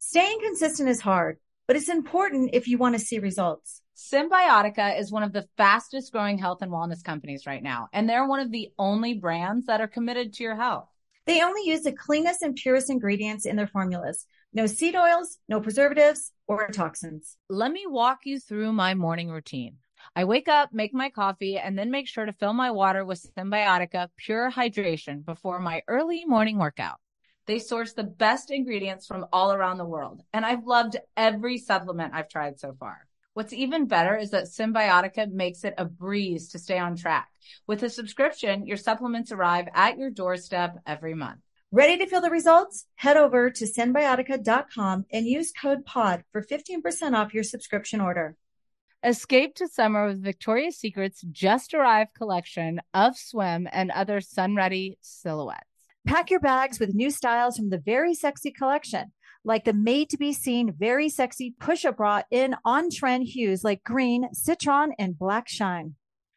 Staying consistent is hard, but it's important if you want to see results. Symbiotica is one of the fastest growing health and wellness companies right now, and they're one of the only brands that are committed to your health. They only use the cleanest and purest ingredients in their formulas. No seed oils, no preservatives, or toxins. Let me walk you through my morning routine. I wake up, make my coffee, and then make sure to fill my water with Symbiotica Pure Hydration before my early morning workout. They source the best ingredients from all around the world, and I've loved every supplement I've tried so far. What's even better is that Symbiotica makes it a breeze to stay on track. With a subscription, your supplements arrive at your doorstep every month. Ready to feel the results? Head over to Symbiotica.com and use code POD for 15% off your subscription order. Escape to summer with Victoria's Secret's just arrived collection of swim and other sun-ready silhouettes. Pack your bags with new styles from the Very Sexy collection, like the made-to-be-seen Very Sexy push-up bra in on-trend hues like green, citron, and black shine.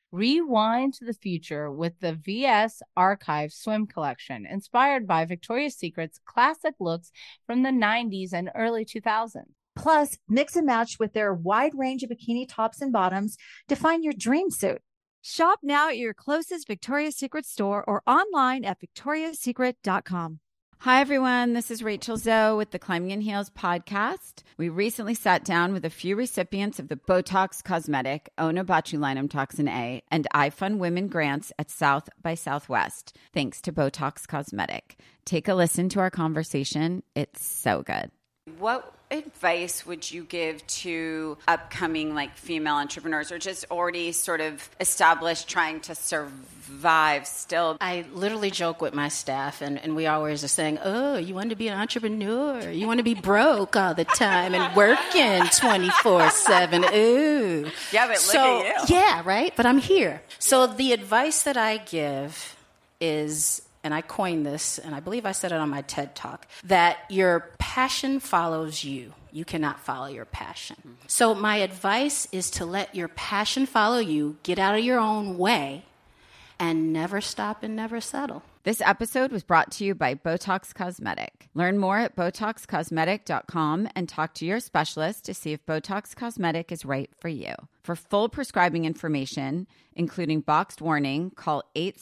Rewind to the future with the VS Archive swim collection, inspired by Victoria's Secret's classic looks from the 90s and early 2000s. Plus, mix and match with their wide range of bikini tops and bottoms to find your dream suit. Shop now at your closest Victoria's Secret store or online at victoriassecret.com. Hi, everyone. This is Rachel Zoe with the Climbing in Heels podcast. We recently sat down with a few recipients of the Botox Cosmetic, Onabotulinum Toxin A, and iFund Women grants at South by Southwest, thanks to Botox Cosmetic. Take a listen to our conversation. It's so good. What advice would you give to upcoming female entrepreneurs or just already sort of established trying to survive still? I literally joke with my staff and we always are saying, oh, you want to be an entrepreneur? You want to be broke all the time and working 24/7. Ooh. Yeah, but look at you. Yeah, right? But I'm here. So the advice that I give is, and I coined this, and I believe I said it on my TED Talk, that your passion follows you. You cannot follow your passion. Mm-hmm. So my advice is to let your passion follow you, get out of your own way, and never stop and never settle. This episode was brought to you by Botox Cosmetic. Learn more at BotoxCosmetic.com and talk to your specialist to see if Botox Cosmetic is right for you. For full prescribing information, including boxed warning, call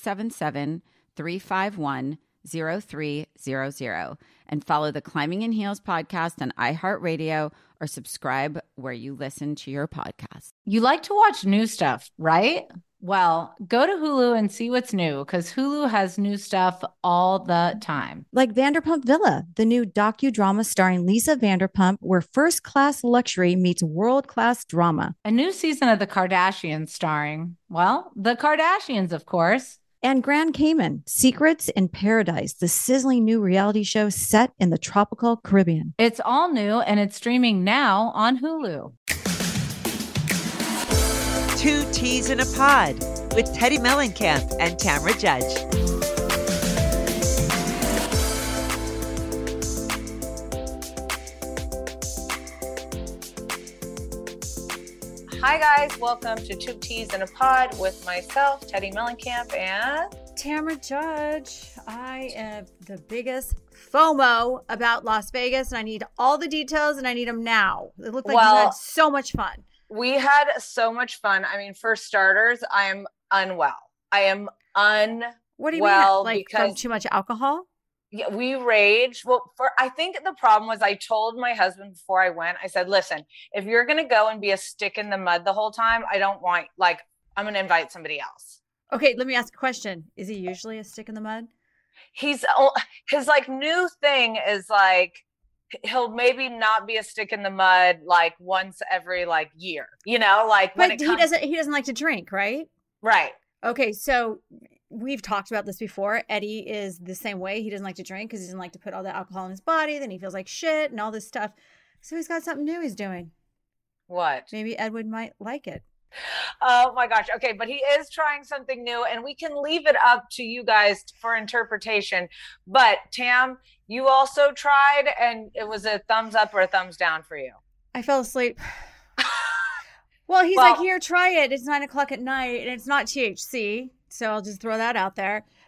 877-351-0300 and follow the Climbing in Heels podcast on iHeartRadio or subscribe where you listen to your podcast. You like to watch new stuff, right? Well, go to Hulu and see what's new because Hulu has new stuff all the time. Like Vanderpump Villa, the new docudrama starring Lisa Vanderpump, where first-class luxury meets world-class drama. A new season of The Kardashians starring, well, the Kardashians, of course. And Grand Cayman, Secrets in Paradise, the sizzling new reality show set in the tropical Caribbean. It's all new and it's streaming now on Hulu. Two Teas in a Pod with Teddy Mellencamp and Tamra Judge. Hi guys, welcome to Two Teas in a Pod with myself, Teddy Mellencamp, and Tamra Judge. I have the biggest FOMO about Las Vegas, and I need all the details, and I need them now. It looked like you had so much fun. We had so much fun. I mean, for starters, I am unwell. What do you mean? Like from too much alcohol? Yeah, we raged. Well, I think the problem was I told my husband before I went, I said, listen, if you're going to go and be a stick in the mud the whole time, I don't want, I'm going to invite somebody else. Okay, let me ask a question. Is he usually a stick in the mud? His new thing is he'll maybe not be a stick in the mud once every year, But he doesn't like to drink, right? Right. Okay, so we've talked about this before. Eddie is the same way. He doesn't like to drink because he doesn't like to put all the alcohol in his body. Then he feels like shit and all this stuff. So he's got something new he's doing. What? Maybe Edwin might like it. Oh my gosh. Okay. But he is trying something new and we can leave it up to you guys for interpretation. But Tam, you also tried and it was a thumbs up or a thumbs down for you. I fell asleep. Well, he's like, here, try it. It's 9:00 at night and it's not THC. So I'll just throw that out there.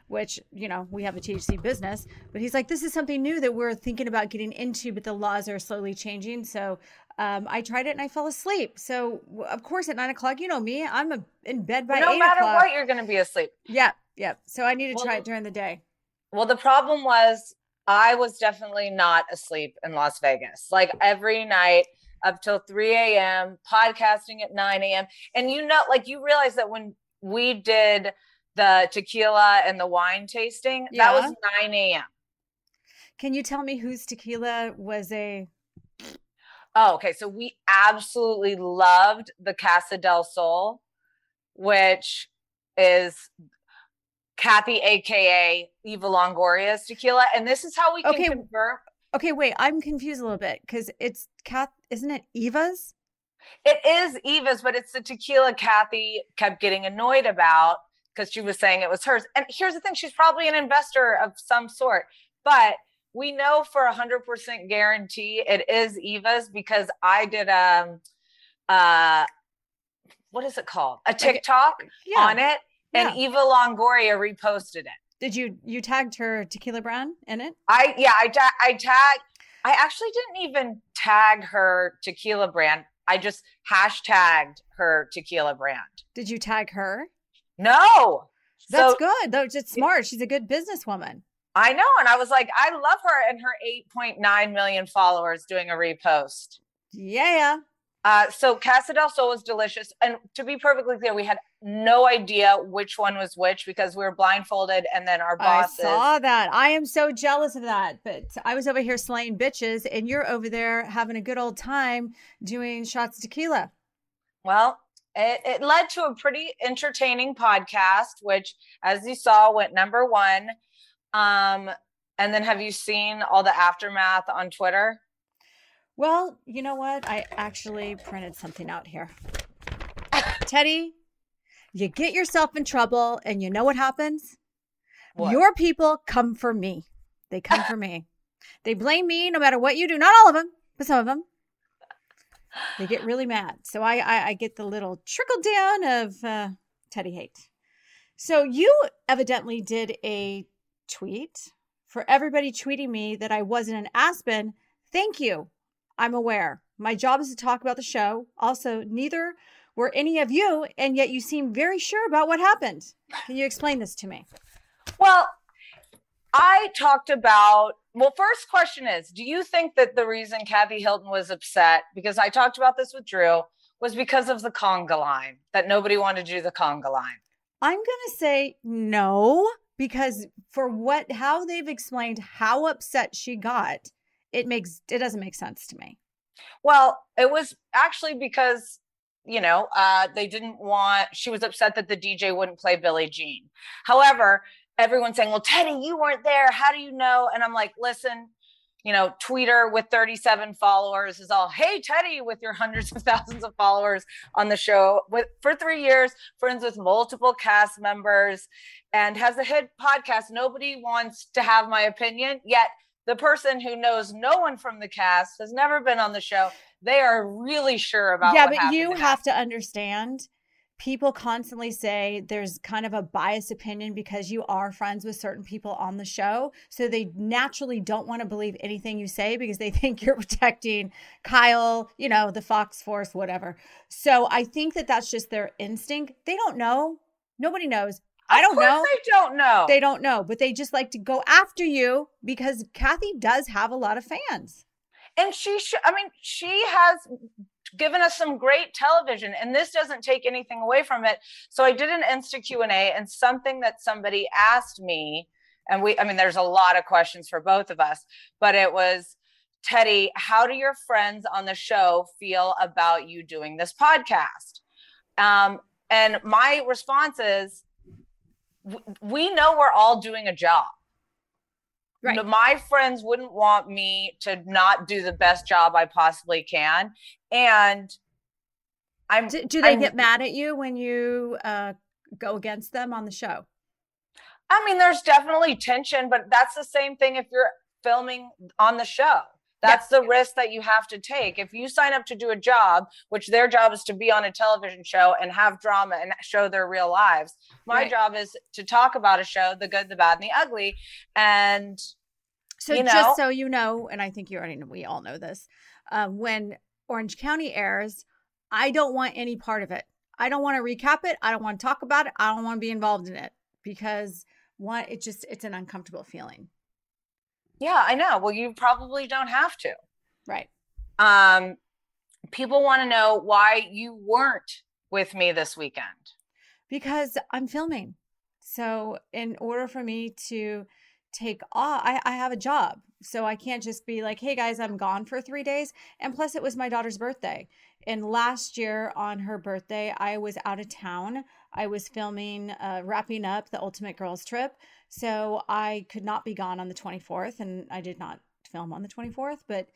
which, you know, we have a THC business, but he's like, this is something new that we're thinking about getting into, but the laws are slowly changing. So I tried it and I fell asleep. So of course at 9 o'clock, you know me, I'm in bed by 8 o'clock. No matter what, you're going to be asleep. Yeah. Yeah. So I need to try it during the day. Well, the problem was I was definitely not asleep in Las Vegas. Like every night up till 3 a.m., podcasting at 9 a.m. And you know, like you realize that when we did the tequila and the wine tasting, that was 9 a.m. Can you tell me whose tequila was a... Oh, okay. So we absolutely loved the Casa del Sol, which is Kathy, aka Eva Longoria's tequila. And this is how we can confirm. Okay, wait, I'm confused a little bit because it's isn't it Eva's? It is Eva's, but it's the tequila Kathy kept getting annoyed about because she was saying it was hers. And here's the thing, she's probably an investor of some sort, but we know for 100% guarantee it is Eva's because I did what is it called? A TikTok on it, and Eva Longoria reposted it. Did you tagged her tequila brand in it? I actually didn't even tag her tequila brand. I just hashtagged her tequila brand. Did you tag her? No. That's good. Though it's smart. She's a good businesswoman. I know. And I was like, I love her and her 8.9 million followers doing a repost. Yeah. So Casa del Sol was delicious. And to be perfectly clear, we had no idea which one was which because we were blindfolded and then our bosses. I saw that. I am so jealous of that. But I was over here slaying bitches and you're over there having a good old time doing shots of tequila. Well, it led to a pretty entertaining podcast, which, as you saw, went #1. And then have you seen all the aftermath on Twitter? Well, you know what? I actually printed something out here. Teddy, you get yourself in trouble and you know what happens? What? Your people come for me. They come for me. They blame me no matter what you do. Not all of them, but some of them. They get really mad. So I get the little trickle down of Teddy hate. So you evidently did a tweet for everybody tweeting me that I wasn't in Aspen. Thank you. I'm aware. My job is to talk about the show. Also, neither were any of you, and yet you seem very sure about what happened. Can you explain this to me? Well, I talked about, first question is, do you think that the reason Kathy Hilton was upset, because I talked about this with Drew, was because of the conga line, that nobody wanted to do the conga line? I'm going to say no, because for how they've explained how upset she got, it doesn't make sense to me. Well, it was actually because, she was upset that the DJ wouldn't play Billie Jean. However, everyone's saying, well, Teddy, you weren't there. How do you know? And I'm like, listen, Tweeter with 37 followers is all, hey, Teddy, with your hundreds of thousands of followers on the show for 3 years, friends with multiple cast members, and has a hit podcast. Nobody wants to have my opinion, yet the person who knows no one from the cast, has never been on the show, they are really sure about what happened. Yeah, but you have to understand, people constantly say there's kind of a biased opinion because you are friends with certain people on the show. So they naturally don't want to believe anything you say because they think you're protecting Kyle, the Fox Force, whatever. So I think that that's just their instinct. They don't know. Nobody knows. I don't know. They don't know. They don't know, but they just like to go after you because Kathy does have a lot of fans. And she has given us some great television, and this doesn't take anything away from it. So I did an Insta Q&A, and something that somebody asked me, and there's a lot of questions for both of us, but it was, Teddy, how do your friends on the show feel about you doing this podcast? And my response is, we know we're all doing a job. Right. My friends wouldn't want me to not do the best job I possibly can. And do they get mad at you when you go against them on the show? There's definitely tension, but that's the same thing if you're filming on the show. That's the risk that you have to take. If you sign up to do a job, which their job is to be on a television show and have drama and show their real lives. My job is to talk about a show, the good, the bad, and the ugly. And so just so you know, and I think you already know, we all know this, when Orange County airs, I don't want any part of it. I don't want to recap it. I don't want to talk about it. I don't want to be involved in it because it's an uncomfortable feeling. Yeah, I know. Well, you probably don't have to. Right. People want to know why you weren't with me this weekend. Because I'm filming. So in order for me to take off, I have a job. So I can't just be like, hey guys, I'm gone for 3 days. And plus it was my daughter's birthday. And last year on her birthday, I was out of town. I was filming, wrapping up the Ultimate Girls Trip. So I could not be gone on the 24th, and I did not film on the 24th, but,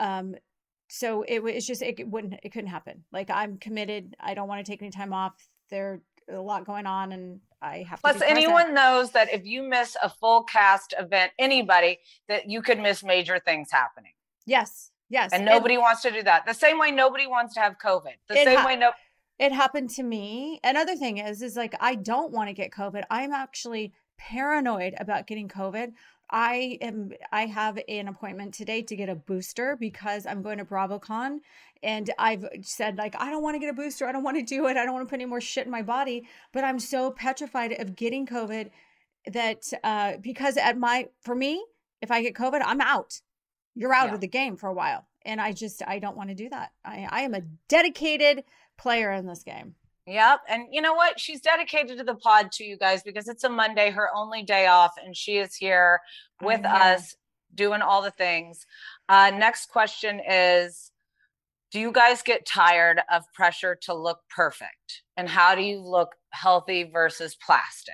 so it couldn't happen. Like, I'm committed. I don't want to take any time off. There's a lot going on, and I have to. Plus, anyone knows that if you miss a full cast event, anybody, that you could miss major things happening. Yes. Yes. And nobody wants to do that. The same way nobody wants to have COVID. It happened to me. Another thing is like, I don't want to get COVID. I'm actually paranoid about getting COVID. I have an appointment today to get a booster because I'm going to BravoCon, and I've said, like, I don't want to get a booster. I don't want to do it. I don't want to put any more shit in my body, but I'm so petrified of getting COVID that, because for me, if I get COVID, I'm out. You're out of the game for a while. And I don't want to do that. I am a dedicated player in this game. Yep. And you know what? She's dedicated to the pod to you guys because it's a Monday, her only day off, and she is here with us doing all the things. Next question is, do you guys get tired of pressure to look perfect? And how do you look healthy versus plastic?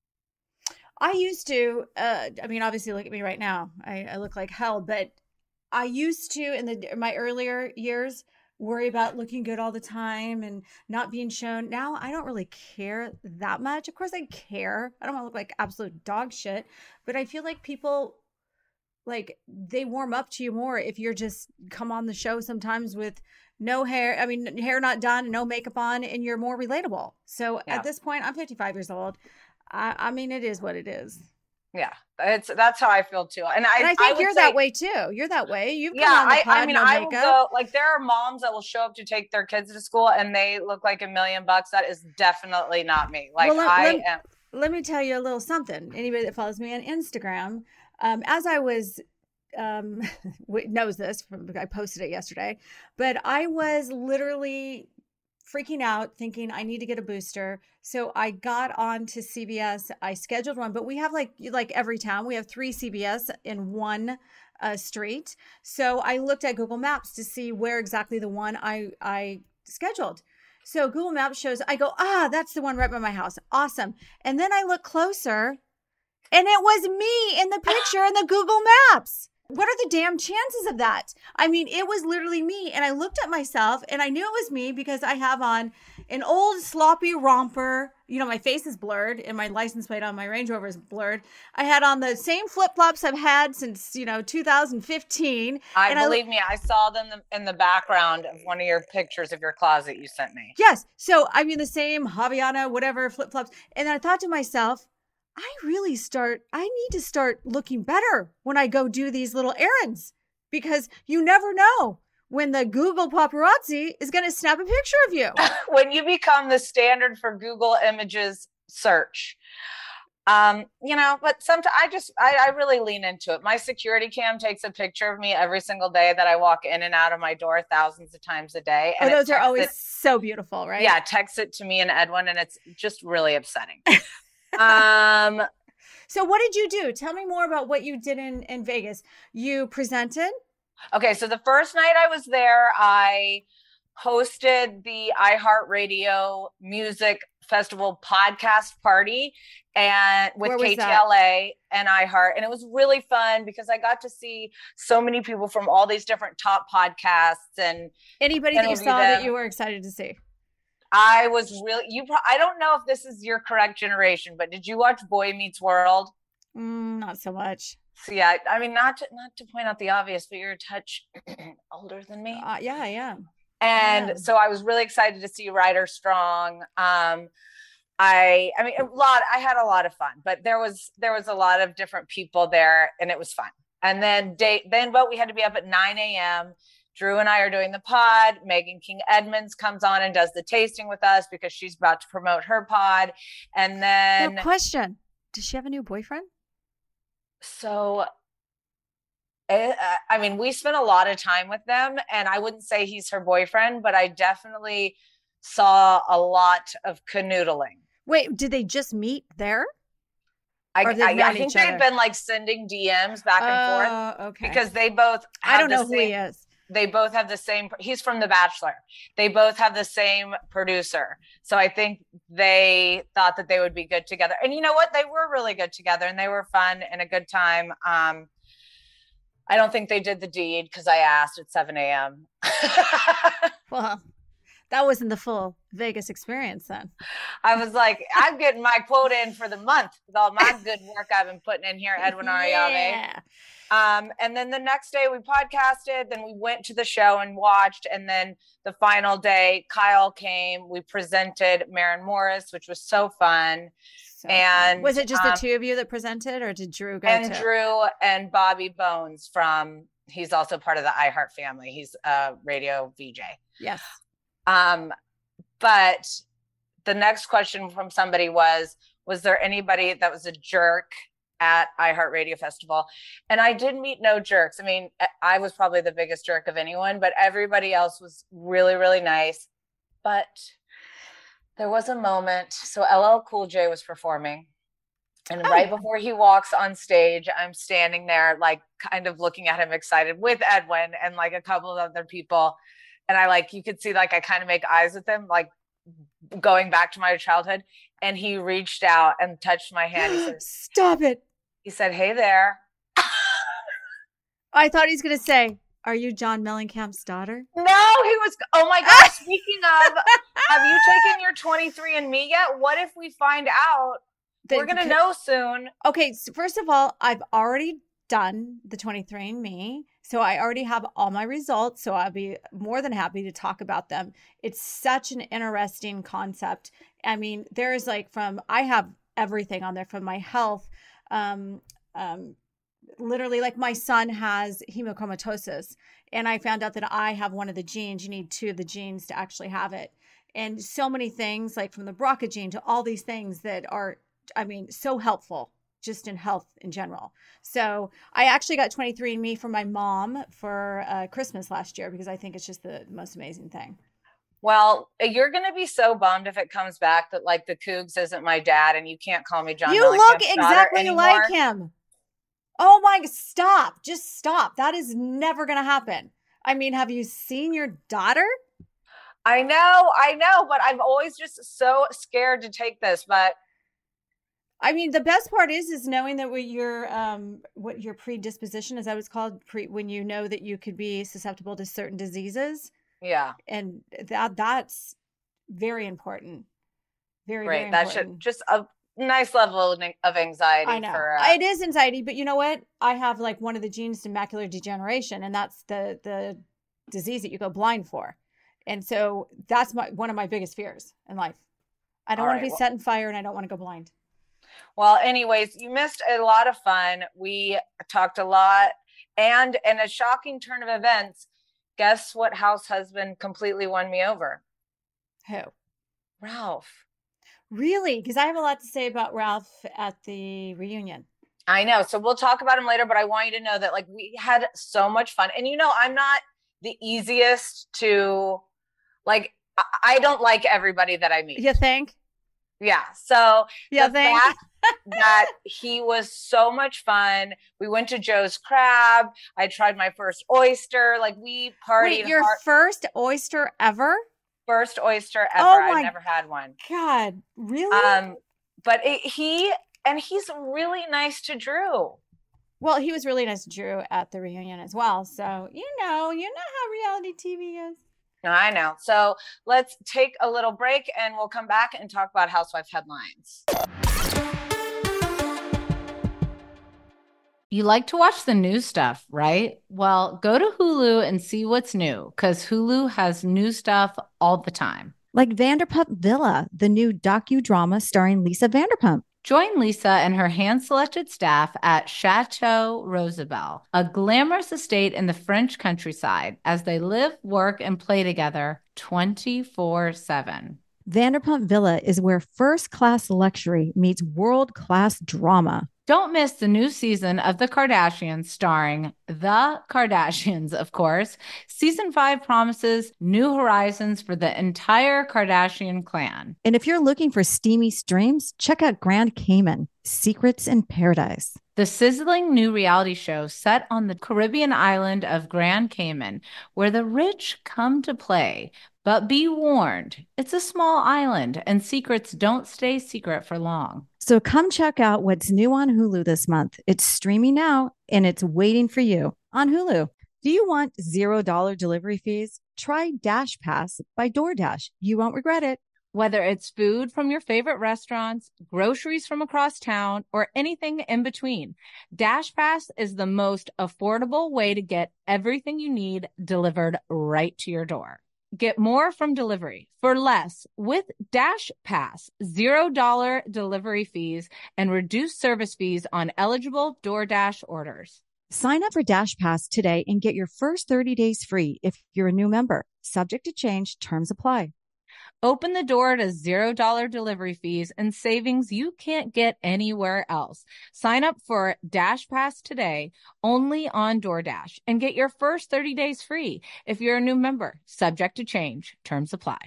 I used to, obviously look at me right now. I look like hell, but I used to, in my earlier years, worry about looking good all the time and not being shown. Now I don't really care that much. Of course I care. I don't want to look like absolute dog shit, but I feel like people, like, they warm up to you more if you're just come on the show sometimes with no hair. I mean, hair not done, no makeup on, and you're more relatable. So at this point, I'm 55 years old. I mean, it is what it is. Yeah, that's how I feel too, and I think you're that way too. You're that way. You've come on the pod, I will go, like, there are moms that will show up to take their kids to school and they look like $1 million. That is definitely not me. Like, let me tell you a little something. Anybody that follows me on Instagram, as I was knows this. I posted it yesterday, but I was literally freaking out thinking I need to get a booster. So I got on to CVS. I scheduled one, but we have like every town, we have 3 CVS in one street. So I looked at Google Maps to see where exactly the one I scheduled. So Google Maps shows, I go, that's the one right by my house. Awesome. And then I look closer and it was me in the picture in the Google Maps. What are the damn chances of that? I mean, it was literally me. And I looked at myself and I knew it was me because I have on an old sloppy romper. You know, my face is blurred and my license plate on my Range Rover is blurred. I had on the same flip-flops I've had since, 2015. Believe me, I saw them in the background of one of your pictures of your closet you sent me. Yes. So, I mean, the same Havaiana, whatever, flip-flops. And I thought to myself, I need to start looking better when I go do these little errands, because you never know when the Google paparazzi is going to snap a picture of you. When you become the standard for Google Images search, but sometimes I really lean into it. My security cam takes a picture of me every single day that I walk in and out of my door thousands of times a day. And those are always so beautiful, right? Yeah. Text it to me and Edwin, and it's just really upsetting. So what did you do? Tell me more about what you did in Vegas. You presented? Okay. So the first night I was there, I hosted the iHeartRadio Music Festival podcast party and with KTLA and iHeart. And it was really fun because I got to see so many people from all these different top podcasts and anybody that you saw that you were excited to see. I was really, I don't know if this is your correct generation, but did you watch Boy Meets World? Not so much. So yeah, I mean, not to point out the obvious, but you're a touch older than me. Yeah, I am. And so I was really excited to see Ryder Strong. I mean, I had a lot of fun, but there was a lot of different people there, and it was fun. And then we had to be up at 9 a.m. Drew and I are doing the pod. Megan King Edmonds comes on and does the tasting with us because she's about to promote her pod. And then, no question, does she have a new boyfriend? So, I mean, we spent a lot of time with them, and I wouldn't say he's her boyfriend, but I definitely saw a lot of canoodling. Wait, did they just meet there? I think they've been like sending DMs back and forth. Okay. Because they both I don't know who he is. They both have the same, he's from The Bachelor. They both have the same producer. So I think they thought that they would be good together. And you know what? They were really good together, and they were fun and a good time. I don't think they did the deed because I asked at 7 a.m. Well, that wasn't the full Vegas experience then. I was like, I'm getting my quota in for the month with all my good work I've been putting in here, Edwin Ariave. Yeah. And then the next day we podcasted, then we went to the show and watched. And then the final day, Kyle came, we presented Maren Morris, which was so fun. And was it just the two of you that presented, or did Drew go and too? Drew and Bobby Bones he's also part of the iHeart family. He's a radio VJ. Yes. But the next question from somebody was there anybody that was a jerk at iHeart Radio Festival? And I did meet no jerks. I mean, I was probably the biggest jerk of anyone, but everybody else was really, really nice. But there was a moment. So LL Cool J was performing. And right before he walks on stage, I'm standing there, like kind of looking at him excited with Edwin and like a couple of other people. And you could see, like, I kind of make eyes with him, like going back to my childhood. And he reached out and touched my hand. He said, "Stop it." He said, "Hey there." I thought he was going to say, "Are you John Mellencamp's daughter?" No, he was, oh my God. Speaking of, have you taken your 23andMe yet? What if we find out? We're going to know soon. Okay. So first of all, I've already done the 23andMe. So I already have all my results. So I'll be more than happy to talk about them. It's such an interesting concept. I mean, there's I have everything on there from my health. Literally, like, my son has hemochromatosis, and I found out that I have one of the genes. You need two of the genes to actually have it. And so many things, like from the BRCA gene to all these things that are, I mean, so helpful just in health in general. So I actually got 23andMe from my mom for Christmas last year because I think it's just the most amazing thing. Well, you're going to be so bummed if it comes back that, like, the Cougs isn't my dad and you can't call me John. You look exactly like him. Oh my, stop. Just stop. That is never going to happen. I mean, have you seen your daughter? I know, but I'm always just so scared to take this, but I mean, the best part is knowing that what your predisposition is, that was called, when you know that you could be susceptible to certain diseases. Yeah. And that's very important. Very, right. very That important. should just a nice level of anxiety. I know. For, it is anxiety, but you know what? I have like one of the genes to macular degeneration, and that's the disease that you go blind for. And so that's one of my biggest fears in life. I don't want to be set on fire, and I don't want to go blind. Well, anyways, you missed a lot of fun. We talked a lot, and in a shocking turn of events, guess what house husband completely won me over? Who? Ralph. Really? Because I have a lot to say about Ralph at the reunion. I know. So we'll talk about him later, but I want you to know that, like, we had so much fun. And, you know, I'm not the easiest to, like, I don't like everybody that I meet. You think? Yeah. So the fact that he was so much fun. We went to Joe's Crab. I tried my first oyster. Like, we partied. Wait, your first oyster ever? First oyster ever. Oh I've never had one. God, really? But he's really nice to Drew. Well, he was really nice to Drew at the reunion as well. So, you know how reality TV is. I know. So let's take a little break and we'll come back and talk about Housewife headlines. You like to watch the new stuff, right? Well, go to Hulu and see what's new, because Hulu has new stuff all the time. Like Vanderpump Villa, the new docudrama starring Lisa Vanderpump. Join Lisa and her hand-selected staff at Chateau Rosabelle, a glamorous estate in the French countryside, as they live, work, and play together 24/7. Vanderpump Villa is where first-class luxury meets world-class drama. Don't miss the new season of The Kardashians, starring The Kardashians, of course. Season 5 promises new horizons for the entire Kardashian clan. And if you're looking for steamy streams, check out Grand Cayman, Secrets in Paradise. The sizzling new reality show set on the Caribbean island of Grand Cayman, where the rich come to play. But be warned, it's a small island and secrets don't stay secret for long. So come check out what's new on Hulu this month. It's streaming now and it's waiting for you on Hulu. Do you want $0 delivery fees? Try Dash Pass by DoorDash. You won't regret it. Whether it's food from your favorite restaurants, groceries from across town, or anything in between, DashPass is the most affordable way to get everything you need delivered right to your door. Get more from delivery for less with DashPass, $0 delivery fees, and reduced service fees on eligible DoorDash orders. Sign up for Dash Pass today and get your first 30 days free if you're a new member. Subject to change, terms apply. Open the door to $0 delivery fees and savings you can't get anywhere else. Sign up for Dash Pass today only on DoorDash and get your first 30 days free if you're a new member. Subject to change. Terms apply.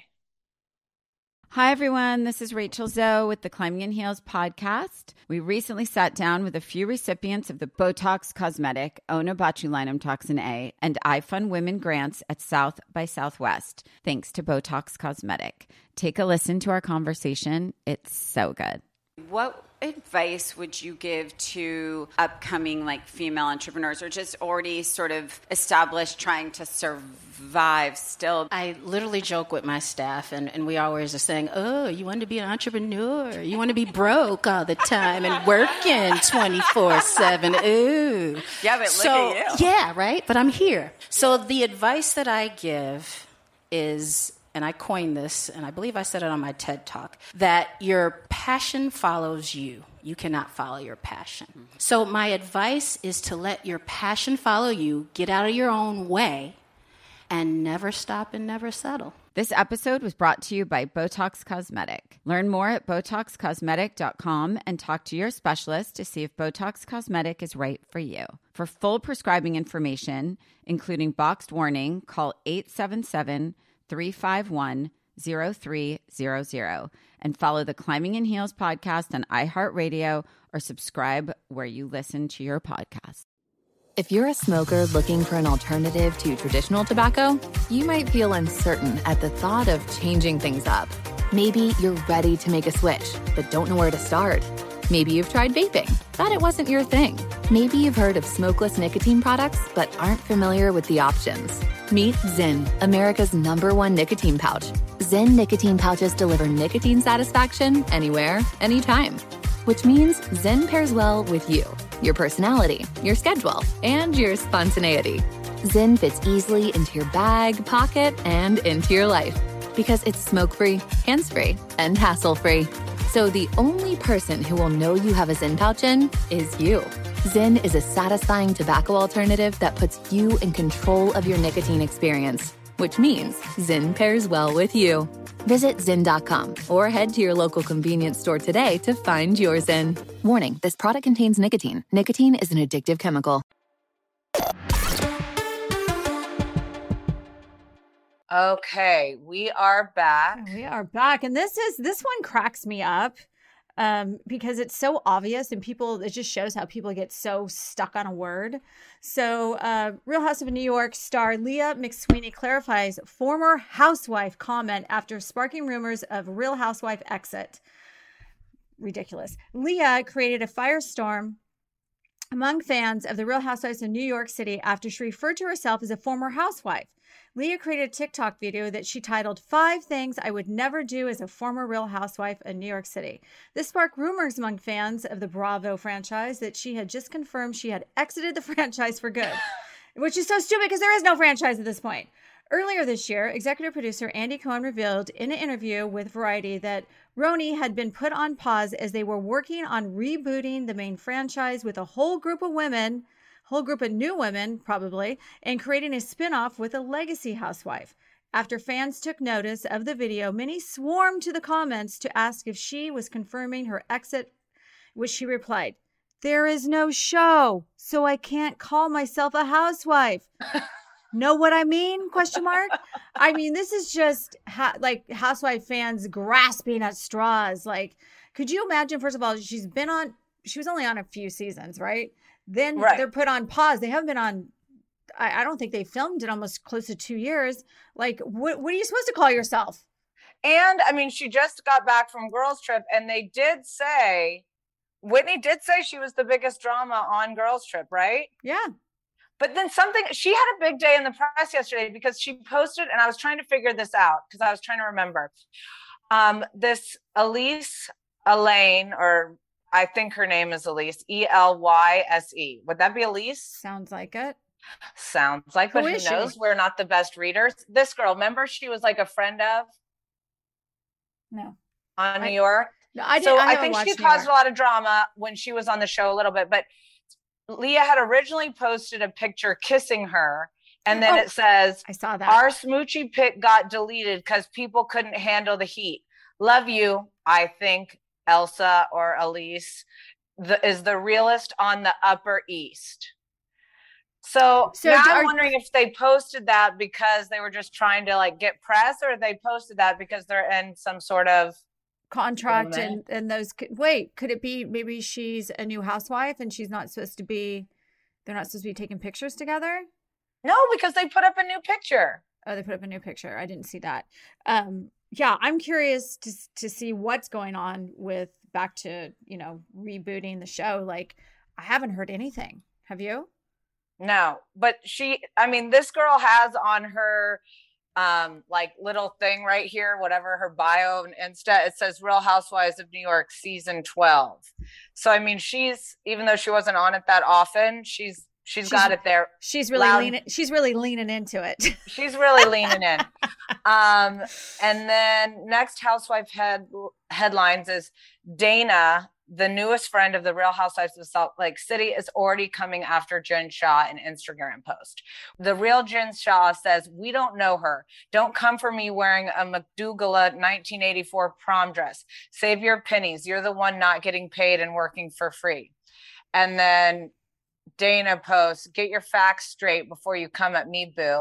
Hi, everyone. This is Rachel Zoe with the Climbing in Heels podcast. We recently sat down with a few recipients of the Botox Cosmetic, Onabotulinum Toxin A, and iFund Women grants at South by Southwest, thanks to Botox Cosmetic. Take a listen to our conversation. It's so good. What advice would you give to upcoming female entrepreneurs or just already sort of established trying to survive still? I literally joke with my staff, and we always are saying, oh, you want to be an entrepreneur? You want to be broke all the time and working 24/7? Ooh. Yeah, but look at you. Yeah, right? But I'm here. So the advice that I give is, and I coined this, and I believe I said it on my TED Talk, that your passion follows you. You cannot follow your passion. Mm-hmm. So my advice is to let your passion follow you, get out of your own way, and never stop and never settle. This episode was brought to you by Botox Cosmetic. Learn more at BotoxCosmetic.com and talk to your specialist to see if Botox Cosmetic is right for you. For full prescribing information, including boxed warning, call 877-351-0300 and follow the Climbing in Heels podcast on iHeartRadio or subscribe where you listen to your podcast. If you're a smoker looking for an alternative to traditional tobacco, you might feel uncertain at the thought of changing things up. Maybe you're ready to make a switch, but don't know where to start. Maybe you've tried vaping, thought it wasn't your thing. Maybe you've heard of smokeless nicotine products, but aren't familiar with the options. Meet Zyn, America's #1 nicotine pouch. Zyn nicotine pouches deliver nicotine satisfaction anywhere, anytime. Which means Zyn pairs well with you, your personality, your schedule, and your spontaneity. Zyn fits easily into your bag, pocket, and into your life. Because it's smoke-free, hands-free, and hassle-free. So the only person who will know you have a Zyn pouch in is you. Zyn is a satisfying tobacco alternative that puts you in control of your nicotine experience, which means Zyn pairs well with you. Visit Zyn.com or head to your local convenience store today to find your Zyn. Warning, this product contains nicotine. Nicotine is an addictive chemical. Okay, we are back. We are back. And this one cracks me up because it's so obvious and it just shows how people get so stuck on a word. So Real House of New York star Leah McSweeney clarifies former housewife comment after sparking rumors of Real Housewife exit. Ridiculous. Leah created a firestorm among fans of The Real Housewives of New York City after she referred to herself as a former housewife. Leah created a TikTok video that she titled 5 Things I Would Never Do as a Former Real Housewife of New York City. This sparked rumors among fans of the Bravo franchise that she had just confirmed she had exited the franchise for good, which is so stupid because there is no franchise at this point. Earlier this year, executive producer Andy Cohen revealed in an interview with Variety that RHONY had been put on pause as they were working on rebooting the main franchise with a whole group of women, whole group of new women probably, and creating a spinoff with a legacy housewife. After fans took notice of the video, many swarmed to the comments to ask if she was confirming her exit, which she replied, "There is no show, so I can't call myself a housewife." Know what I mean? Question mark. I mean, this is just like housewife fans grasping at straws. Like, could you imagine? First of all, she was only on a few seasons, right? Then they're put on pause. They haven't been on. I don't think they filmed it almost close to 2 years. Like, what are you supposed to call yourself? And I mean, she just got back from Girls Trip, and they did say, Whitney did say she was the biggest drama on Girls Trip, right? Yeah. But then she had a big day in the press yesterday because she posted, and I was trying to figure this out because I was trying to remember. This Elaine, or I think her name is Elise, Elyse. Would that be Elise? Sounds like it. Sounds like, but who knows? We're not the best readers. This girl, remember she was like a friend of? No. On New York? No, I think she caused a lot of drama when she was on the show a little bit, but Leah had originally posted a picture kissing her, and then it says, I saw that. Our smoochy pic got deleted because people couldn't handle the heat. Love you. I think Elsa or Elise is the realest on the Upper East. So now I'm wondering if they posted that because they were just trying to like get press, or they posted that because they're in some sort of contract and those. Wait, could it be maybe she's a new housewife and she's not supposed to be, they're not supposed to be taking pictures together? No, because they put up a new picture. Oh, they put up a new picture. I didn't see that. Yeah, I'm curious to see what's going on with back to, rebooting the show. Like, I haven't heard anything. Have you? No, but this girl has on her like little thing right here, whatever her bio and Insta, it says Real Housewives of New York season 12. So I mean, even though she wasn't on it that often, she's got it there. She's really leaning into it. She's really leaning in. And then next housewife headlines is Dana, the newest friend of the Real Housewives of Salt Lake City, is already coming after Jen Shah in Instagram post. The real Jen Shah says, "We don't know her. Don't come for me wearing a McDougall 1984 prom dress. Save your pennies. You're the one not getting paid and working for free." And then Dana posts, "Get your facts straight before you come at me, boo.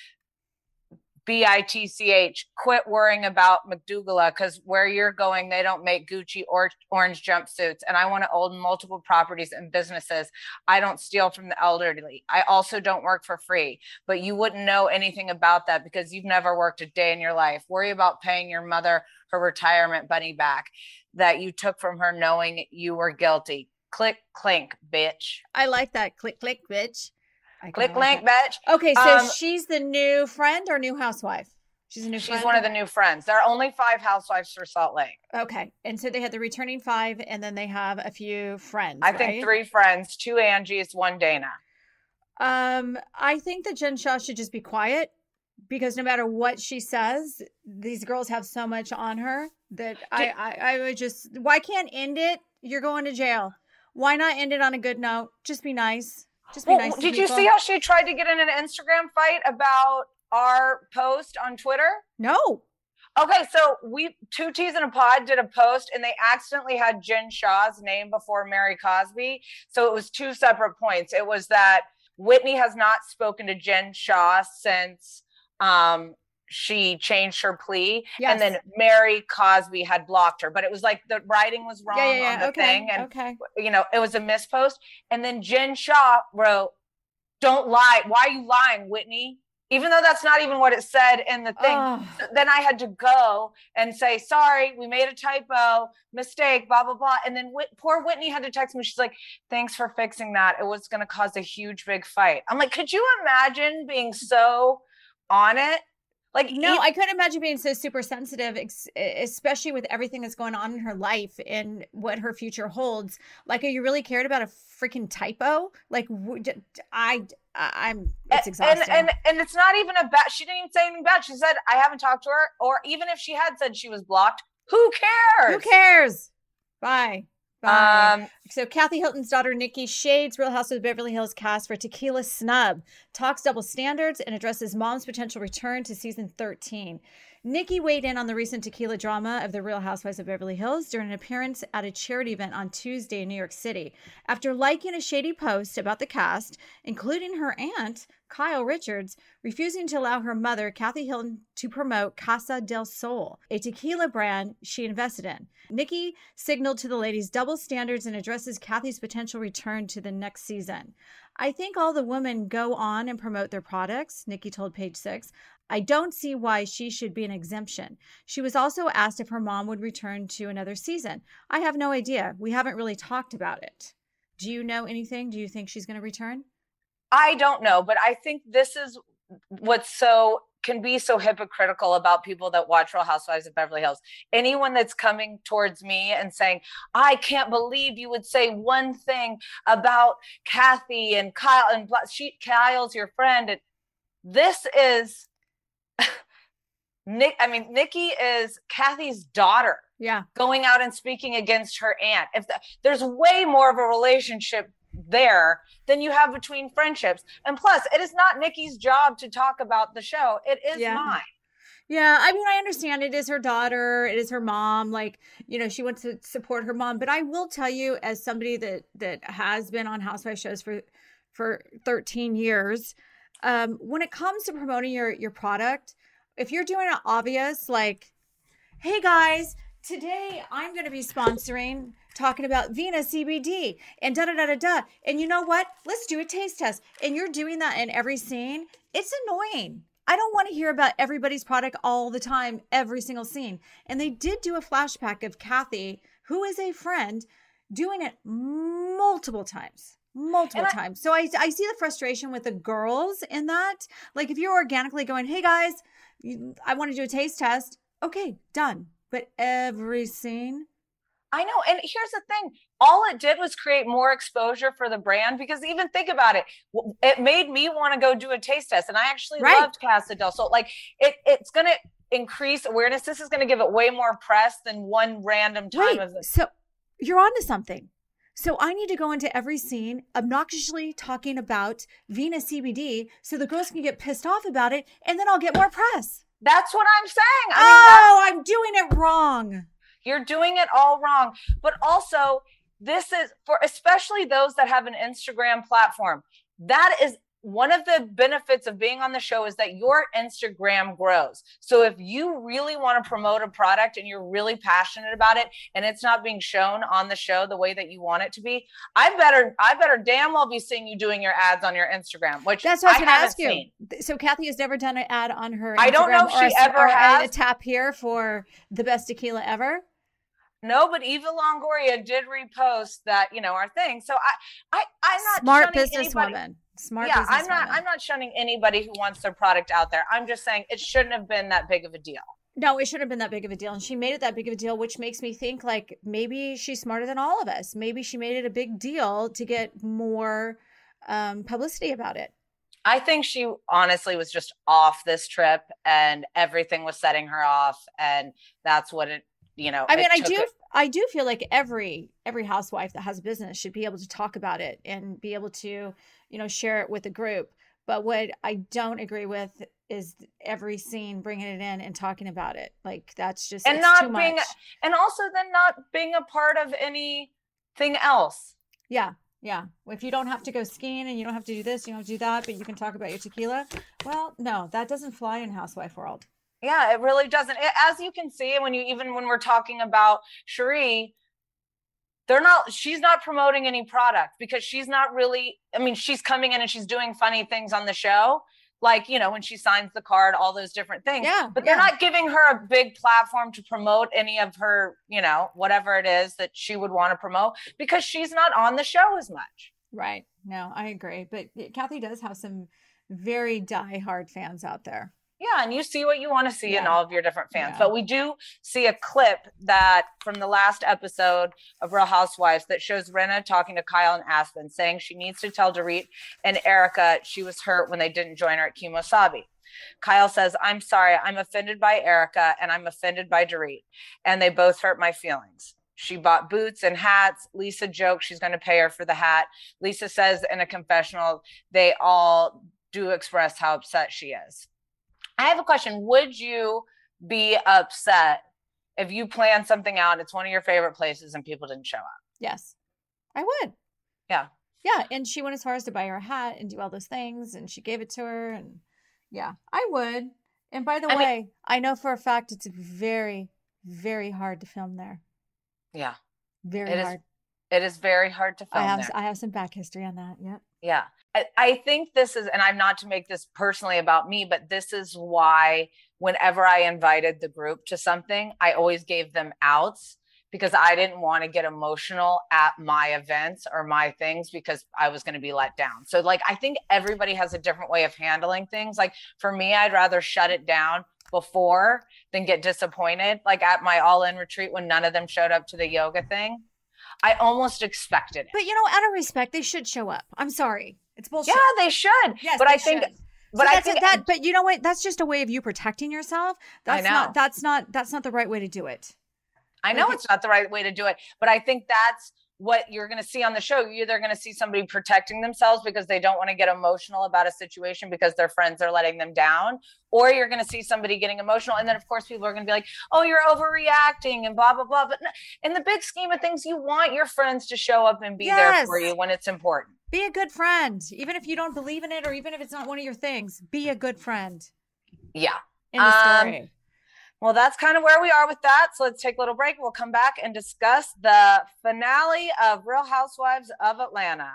BITCH, quit worrying about McDougall because where you're going, they don't make Gucci or orange jumpsuits. And I want to own multiple properties and businesses. I don't steal from the elderly. I also don't work for free, but you wouldn't know anything about that because you've never worked a day in your life. Worry about paying your mother her retirement money back that you took from her knowing you were guilty. Click, clink, bitch." I like that. Click, click, bitch. Click, link, bitch. Okay, so she's the new friend or new housewife? She's a new friend? She's one of the new friends. There are only 5 housewives for Salt Lake. Okay. And so they had the returning 5, and then they have a few friends, I think 3 friends, 2 Angies, 1 Dana. I think that Jen Shah should just be quiet because no matter what she says, these girls have so much on her that I would just, why can't end it? You're going to jail. Why not end it on a good note? Just be nice. Just be nice to Did people. you see how she tried to get in an Instagram fight about our post on Twitter? No. Okay, so 2 T's in a Pod did a post and they accidentally had Jen Shah's name before Mary Cosby. So it was 2 separate points. It was that Whitney has not spoken to Jen Shah since she changed her plea. Yes. And then Mary Cosby had blocked her, but it was like the writing was wrong on the thing. And, it was a mispost. And then Jen Shah wrote, "Don't lie. Why are you lying, Whitney? even though that's not even what it said in the thing. Oh. Then I had to go and say, sorry, we made a typo, mistake, blah, blah, blah. And then poor Whitney had to text me. She's like, thanks for fixing that. It was going to cause a huge, big fight. I'm like, could you imagine being so on it? Like, no, I couldn't imagine being so super sensitive, especially with everything that's going on in her life and what her future holds. Like, are you really cared about a freaking typo? Like, it's exhausting. And it's not even she didn't even say anything bad. She said, I haven't talked to her. Or even if she had said she was blocked, who cares? Who cares? Bye. So Kathy Hilton's daughter, Nikki, shades Real Housewives of Beverly Hills cast for tequila snub, talks double standards, and addresses mom's potential return to season 13. Nikki weighed in on the recent tequila drama of the Real Housewives of Beverly Hills during an appearance at a charity event on Tuesday in New York City. After liking a shady post about the cast, including her aunt, Kyle Richards, refusing to allow her mother, Kathy Hilton, to promote Casa del Sol, a tequila brand she invested in. Nikki signaled to the ladies double standards and addresses Kathy's potential return to the next season. I think all the women go on and promote their products, Nikki told Page Six. I don't see why she should be an exemption. She was also asked if her mom would return to another season. I have no idea. We haven't really talked about it. Do you know anything? Do you think she's going to return? I don't know, but I think this is what's can be so hypocritical about people that watch Real Housewives of Beverly Hills. Anyone that's coming towards me and saying, I can't believe you would say one thing about Kathy and Kyle, and Kyle's your friend. And this is Nikki is Kathy's daughter. Yeah. Going out and speaking against her aunt. There's way more of a relationship there than you have between friendships. And plus, it is not Nikki's job to talk about the show. It is mine. Yeah, I mean, I understand it is her daughter, it is her mom, like, she wants to support her mom. But I will tell you, as somebody that has been on Housewives shows for 13 years, when it comes to promoting your product, if you're doing it obvious, like, hey guys, today I'm going to be talking about Vena CBD and da-da-da-da-da. And you know what? Let's do a taste test. And you're doing that in every scene. It's annoying. I don't want to hear about everybody's product all the time, every single scene. And they did do a flashback of Kathy, who is a friend, doing it multiple times. So I see the frustration with the girls in that. Like, if you're organically going, hey guys, I want to do a taste test. Okay, done. But every scene. I know. And here's the thing. All it did was create more exposure for the brand, because even think about it. It made me want to go do a taste test. And I actually loved Casa del Sol. Like, it's going to increase awareness. This is going to give it way more press than one random time of this. So you're onto something. So I need to go into every scene obnoxiously talking about Vena CBD so the girls can get pissed off about it, and then I'll get more press. That's what I'm saying. I'm doing it wrong. You're doing it all wrong. But also, this is for especially those that have an Instagram platform. That is one of the benefits of being on the show, is that your Instagram grows. So if you really want to promote a product and you're really passionate about it, and it's not being shown on the show the way that you want it to be, I better damn well be seeing you doing your ads on your Instagram, which that's what I was going to ask seen. You. So Kathy has never done an ad on her Instagram. I don't know if she ever has. A tap here for the best tequila ever. No, but Eva Longoria did repost that, our thing. So I'm not smart businesswoman. Yeah, I'm not shunning anybody who wants their product out there. I'm just saying it shouldn't have been that big of a deal. No, it shouldn't have been that big of a deal. And she made it that big of a deal, which makes me think like maybe she's smarter than all of us. Maybe she made it a big deal to get more publicity about it. I think she honestly was just off this trip, and everything was setting her off. And that's what it, I mean, I do feel like every housewife that has a business should be able to talk about it and be able to, share it with the group. But what I don't agree with is every scene bringing it in and talking about it. Like, that's just, and not being, and also then not being a part of anything else. Yeah. Yeah. If you don't have to go skiing and you don't have to do this, you don't have to do that, but you can talk about your tequila. Well, no, that doesn't fly in housewife world. Yeah, it really doesn't. As you can see, when we're talking about Cherie, she's not promoting any product, because she's not really, she's coming in and she's doing funny things on the show. Like, you know, when she signs the card, all those different things. Yeah, but they're not giving her a big platform to promote any of her, you know, whatever it is that she would want to promote, because she's not on the show as much. Right. No, I agree. But Kathy does have some very diehard fans out there. Yeah, and you see what you want to see in all of your different fans. Yeah. But we do see a clip that from the last episode of Real Housewives that shows Rinna talking to Kyle and Aspen, saying she needs to tell Dorit and Erica she was hurt when they didn't join her at Kimosabi. Kyle says, I'm sorry, I'm offended by Erica and I'm offended by Dorit, and they both hurt my feelings. She bought boots and hats. Lisa joked she's going to pay her for the hat. Lisa says in a confessional, they all do express how upset she is. I have a question. Would you be upset if you planned something out, it's one of your favorite places, and people didn't show up? Yes, I would. Yeah. Yeah. And she went as far as to buy her a hat and do all those things. And she gave it to her. And yeah, I would. And by the way, I know for a fact it's very, very hard to film there. Yeah. Very hard. It is very hard to film there. I have some back history on that. Yep. Yeah. I think this is, and I'm not to make this personally about me, but this is why whenever I invited the group to something, I always gave them outs, because I didn't want to get emotional at my events or my things because I was going to be let down. So like, I think everybody has a different way of handling things. Like for me, I'd rather shut it down before than get disappointed. Like at my all-in retreat, when none of them showed up to the yoga thing, I almost expected it. But you know, out of respect, they should show up. I'm sorry. It's bullshit. Yeah, they should. Yes, but I think, but so I think that. But you know what? That's just a way of you protecting yourself. That's not. That's not the right way to do it. I know it's not the right way to do it, but I think that's what you're going to see on the show. You're either going to see somebody protecting themselves because they don't want to get emotional about a situation because their friends are letting them down, or you're going to see somebody getting emotional. And then of course people are going to be like, oh, you're overreacting and blah, blah, blah. But in the big scheme of things, you want your friends to show up and be there for you when it's important. Be a good friend, even if you don't believe in it, or even if it's not one of your things, be a good friend. Yeah. In the story. Well, that's kind of where we are with that. So let's take a little break. We'll come back and discuss the finale of Real Housewives of Atlanta.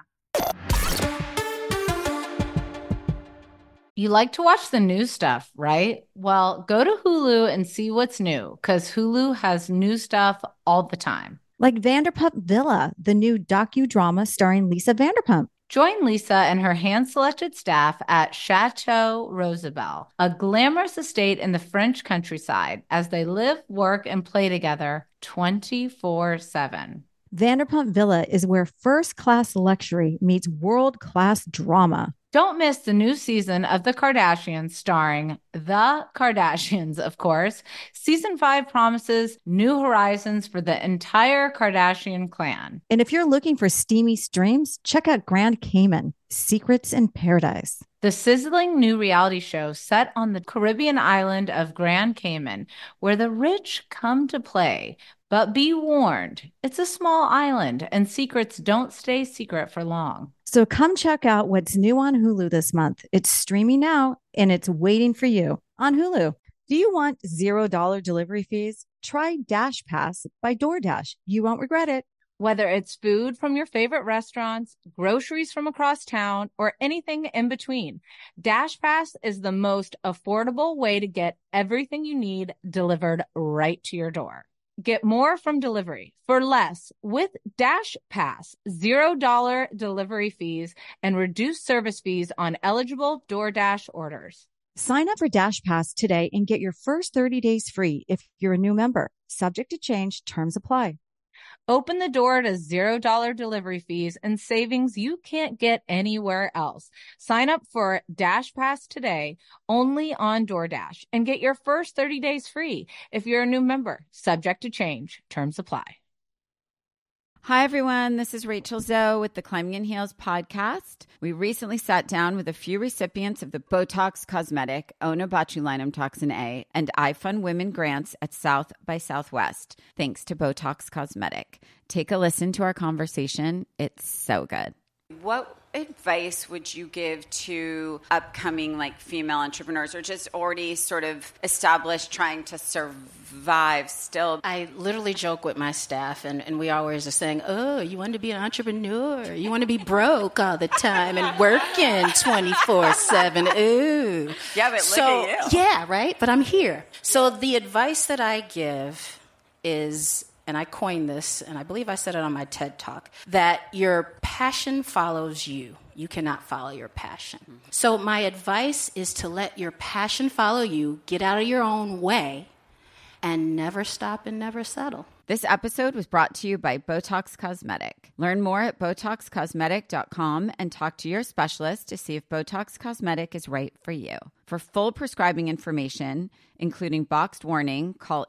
You like to watch the new stuff, right? Well, go to Hulu and see what's new, because Hulu has new stuff all the time. Like Vanderpump Villa, the new docudrama starring Lisa Vanderpump. Join Lisa and her hand-selected staff at Chateau Rosabelle, a glamorous estate in the French countryside, as they live, work, and play together 24/7. Vanderpump Villa is where first-class luxury meets world-class drama. Don't miss the new season of The Kardashians, starring The Kardashians, of course. Season 5 promises new horizons for the entire Kardashian clan. And if you're looking for steamy streams, check out Grand Cayman, Secrets in Paradise. The sizzling new reality show set on the Caribbean island of Grand Cayman, where the rich come to play. But be warned, it's a small island and secrets don't stay secret for long. So come check out what's new on Hulu this month. It's streaming now and it's waiting for you on Hulu. Do you want $0 delivery fees? Try Dash Pass by DoorDash. You won't regret it. Whether it's food from your favorite restaurants, groceries from across town, or anything in between, DashPass is the most affordable way to get everything you need delivered right to your door. Get more from delivery for less with DashPass. $0 delivery fees and reduced service fees on eligible DoorDash orders. Sign up for Dash Pass today and get your first 30 days free if you're a new member. Subject to change. Terms apply. Open the door to $0 delivery fees and savings you can't get anywhere else. Sign up for Dash Pass today, only on DoorDash, and get your first 30 days free if you're a new member. Subject to change. Terms apply. Hi, everyone. This is Rachel Zoe with the Climbing in Heels podcast. We recently sat down with a few recipients of the Botox Cosmetic, Onabotulinum Toxin A, and iFund Women grants at South by Southwest, thanks to Botox Cosmetic. Take a listen to our conversation. It's so good. What advice would you give to upcoming like female entrepreneurs or just already sort of established trying to survive still? I literally joke with my staff, and we always are saying, oh, you want to be an entrepreneur? You want to be broke all the time and working 24/7? Ooh. Yeah, but look at you. Yeah, right? But I'm here. So the advice that I give is, and I coined this, and I believe I said it on my TED Talk, that your passion follows you. You cannot follow your passion. So my advice is to let your passion follow you, get out of your own way, and never stop and never settle. This episode was brought to you by Botox Cosmetic. Learn more at BotoxCosmetic.com and talk to your specialist to see if Botox Cosmetic is right for you. For full prescribing information, including boxed warning, call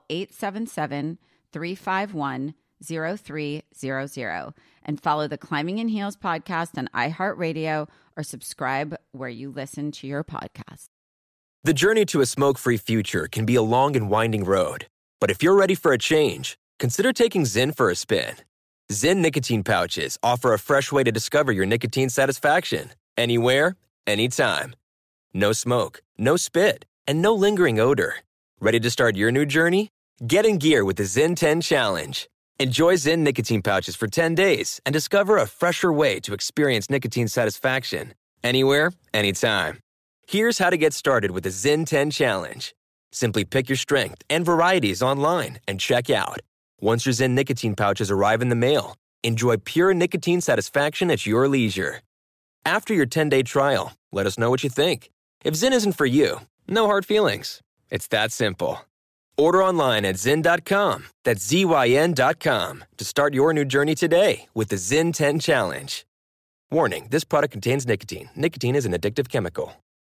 877-351-0300 and follow the Climbing in Heels podcast on iHeartRadio or subscribe where you listen to your podcast. The journey to a smoke-free future can be a long and winding road. But if you're ready for a change, consider taking Zyn for a spin. Zyn nicotine pouches offer a fresh way to discover your nicotine satisfaction. Anywhere, anytime. No smoke, no spit, and no lingering odor. Ready to start your new journey? Get in gear with the Zyn 10 Challenge. Enjoy Zyn nicotine pouches for 10 days and discover a fresher way to experience nicotine satisfaction. Anywhere, anytime. Here's how to get started with the Zyn 10 Challenge. Simply pick your strength and varieties online and check out. Once your Zyn nicotine pouches arrive in the mail, enjoy pure nicotine satisfaction at your leisure. After your 10-day trial, let us know what you think. If Zyn isn't for you, no hard feelings. It's that simple. Order online at Zyn.com, that's ZYN.com, to start your new journey today with the Zyn 10 Challenge. Warning, this product contains nicotine. Nicotine is an addictive chemical.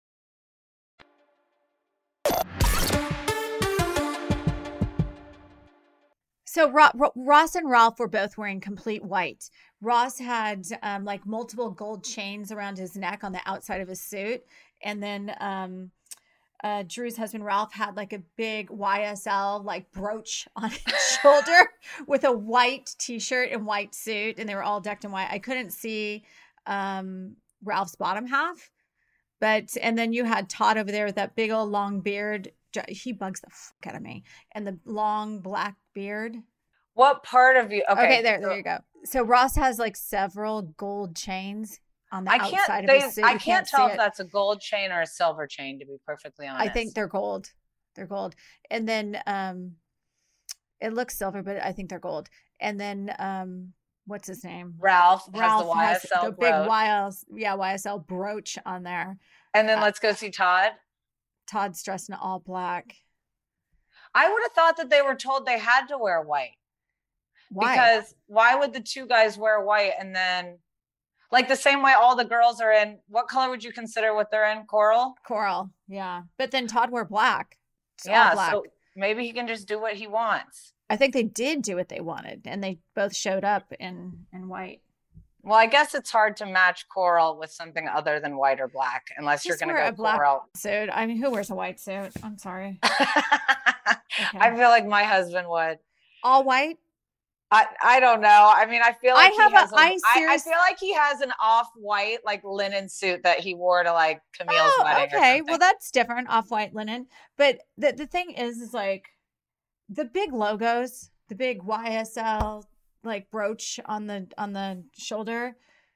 So Ross and Ralph were both wearing complete white. Ross had like multiple gold chains around his neck on the outside of his suit. And then Drew's husband, Ralph, had like a big YSL like brooch on his shoulder with a white t-shirt and white suit. And they were all decked in white. I couldn't see Ralph's bottom half. And then you had Todd over there with that big old long beard. He bugs the fuck out of me. And the long black beard. What part of you? Okay, there you go. So Ross has like several gold chains on the outside of his suit. I can't tell if that's a gold chain or a silver chain, to be perfectly honest. I think they're gold. They're gold. And then it looks silver, but I think they're gold. And then what's his name? Ralph has the YSL brooch. Big YSL brooch on there. And then let's go see Todd. Todd's dressed in all black. I would have thought that they were told they had to wear white. Why? Because why would the two guys wear white and then, like the same way all the girls are in, what color would you consider what they're in? Coral? Coral, yeah. But then Todd wore black. It's yeah, all black. So maybe he can just do what he wants. I think they did do what they wanted, and they both showed up in white. Well, I guess it's hard to match coral with something other than white or black, unless you're going to go black coral. Suit. I mean, who wears a white suit? I'm sorry. Okay. I feel like my husband would. All white? I don't know. I mean, I feel like I feel like he has an off-white like linen suit that he wore to like Camille's wedding. Okay, well that's different, off-white linen. But the thing is like the big logos, the big YSL like brooch on the shoulder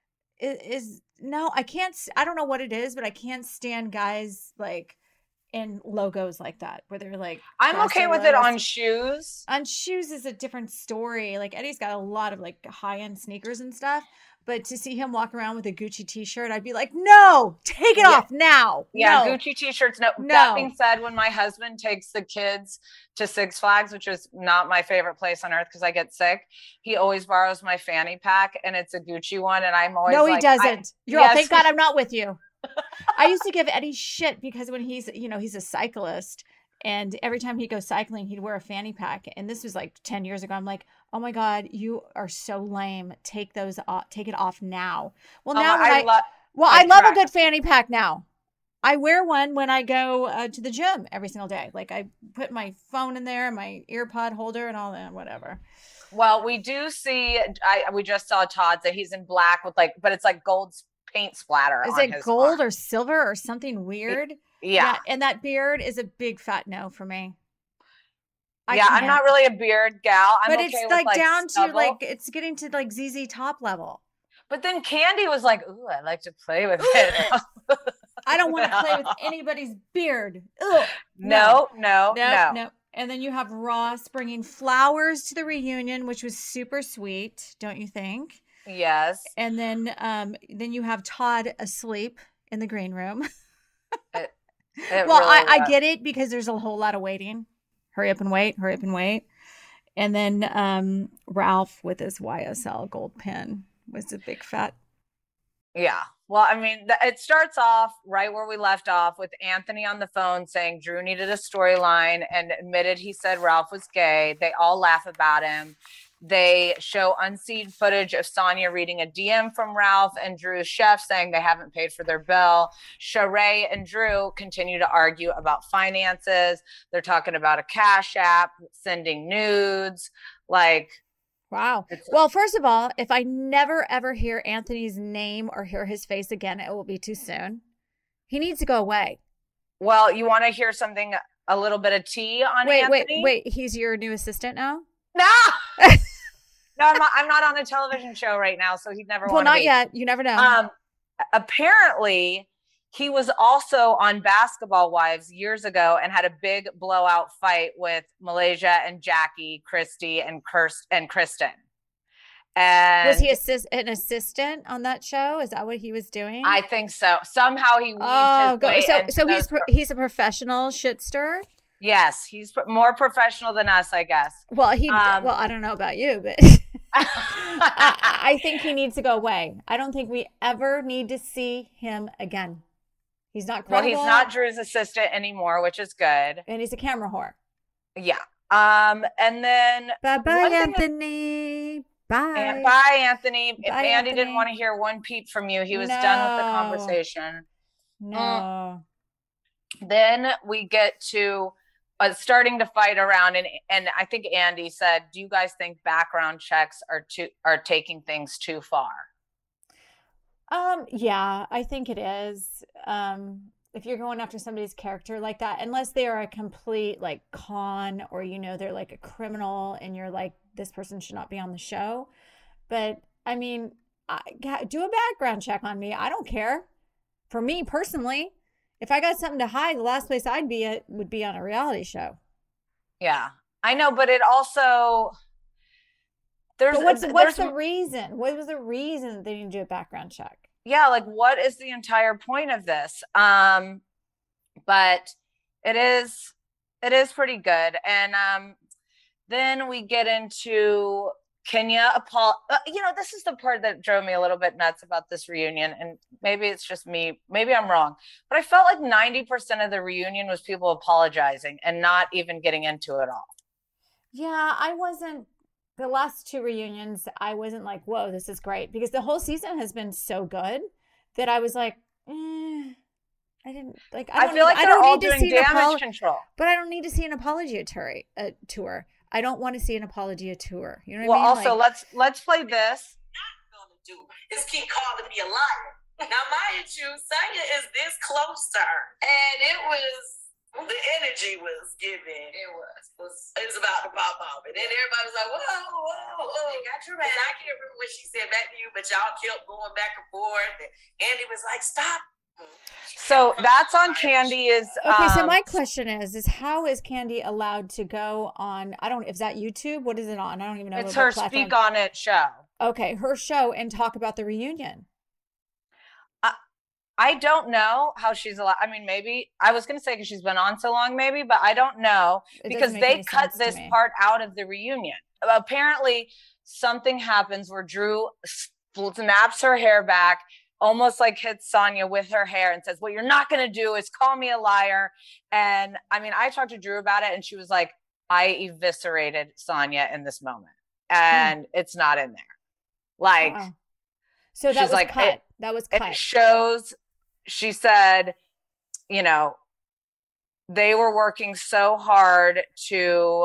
is no, I can't. I don't know what it is, but I can't stand guys like in logos like that where they're like. I'm okay with it on shoes. On shoes is a different story. Like Eddie's got a lot of like high-end sneakers and stuff, but to see him walk around with a Gucci t-shirt, I'd be like, no, take it off now. Yeah, no. Gucci t-shirts. No. That being said, when my husband takes the kids to Six Flags, which is not my favorite place on earth because I get sick, he always borrows my fanny pack and it's a Gucci one, and I'm always he doesn't. Thank God I'm not with you. I used to give Eddie shit because when he's a cyclist, and every time he'd go cycling, he'd wear a fanny pack. And this was like 10 years ago. I'm like, oh my God, you are so lame. Take those off. Take it off now. Well, now I love a good fanny pack now. I wear one when I go to the gym every single day. Like I put my phone in there, my ear pod holder and all that, whatever. Well, we do see, we just saw Todd that he's in black with like, but it's like gold paint splatter. Is on it his gold arm. or silver or something weird? Yeah. And that beard is a big fat no for me. Yeah, I'm not really a beard gal. I'm but okay it's with like down stubble. to like, it's getting to like ZZ Top level. But then Candy was like, ooh, I like to play with it. I don't want to play with anybody's beard. Ugh. No. And then you have Ross bringing flowers to the reunion, which was super sweet, don't you think? Yes. And then you have Todd asleep in the green room. I get it because there's a whole lot of waiting. Hurry up and wait. And then Ralph with his YSL gold pin was a big fat. Yeah. Well, I mean, it starts off right where we left off with Anthony on the phone saying Drew needed a storyline and admitted he said Ralph was gay. They all laugh about him. They show unseen footage of Sonya reading a DM from Ralph and Drew's chef saying they haven't paid for their bill. Sheree and Drew continue to argue about finances. They're talking about a Cash App, sending nudes. Like, wow. Well, first of all, if I never ever hear Anthony's name or hear his face again, it will be too soon. He needs to go away. Well, you want to hear something, a little bit of tea on Anthony? Wait. He's your new assistant now? No. No, I'm not on a television show right now, so he'd never want to be. Well, not yet. You never know. Apparently, he was also on Basketball Wives years ago and had a big blowout fight with Malaysia and Jackie, Christy, and Kristen. And was he an assistant on that show? Is that what he was doing? I think so. Somehow he weaved his way so he's a professional shit stirrer? Yes, he's more professional than us, I guess. Well, I don't know about you, but I think he needs to go away. I don't think we ever need to see him again. He's not credible. Well, he's not Drew's assistant anymore, which is good. And he's a camera whore. Yeah. And then bye, Anthony. Bye. Bye, Anthony. If Bye, Andy Anthony. didn't want to hear one peep from you, he was done with the conversation. No. Then we get to starting to fight around, and I think Andy said, "Do you guys think background checks are taking things too far?" Yeah, I think it is. If you're going after somebody's character like that, unless they are a complete like con, or they're like a criminal, and you're like, this person should not be on the show. But I mean, do a background check on me. I don't care. For me personally, if I got something to hide, the last place I'd be at would be on a reality show. Yeah, I know, but it also what's the reason? What was the reason that they didn't do a background check? Yeah, like what is the entire point of this? But it is pretty good. And then we get into Kenya. This is the part that drove me a little bit nuts about this reunion. And maybe it's just me. Maybe I'm wrong. But I felt like 90% of the reunion was people apologizing and not even getting into it all. Yeah, I wasn't. The last two reunions, I wasn't like, whoa, this is great. Because the whole season has been so good that I was like, I didn't like. I feel like they're all doing damage control, but I don't need to see an apology tour. I don't want to see an apology tour. You know what I mean? Well, also let's play this. Not gonna do is keep calling me a liar. Now, mind you, Sonya is this close to her, and the energy was given. It was about to pop off, and then everybody was like, "Whoa!" They got your back. And I can't remember what she said back to you, but y'all kept going back and forth. And Andy was like, "Stop." So that's on Candy. Okay. So my question is how is Candy allowed to go on? Is that YouTube? What is it on? I don't even know. It's her Speak On It show. Okay, her show, and talk about the reunion. I don't know how she's allowed. I mean, maybe I was going to say because she's been on so long, maybe, but I don't know because they cut this part out of the reunion. Apparently, something happens where Drew snaps her hair back, almost like hits Sonya with her hair and says, "What you're not going to do is call me a liar." And I mean, I talked to Drew about it, and she was like, "I eviscerated Sonya in this moment, and it's not in there." Like, wow. So that was like, cut. That was cut. It shows. She said, they were working so hard to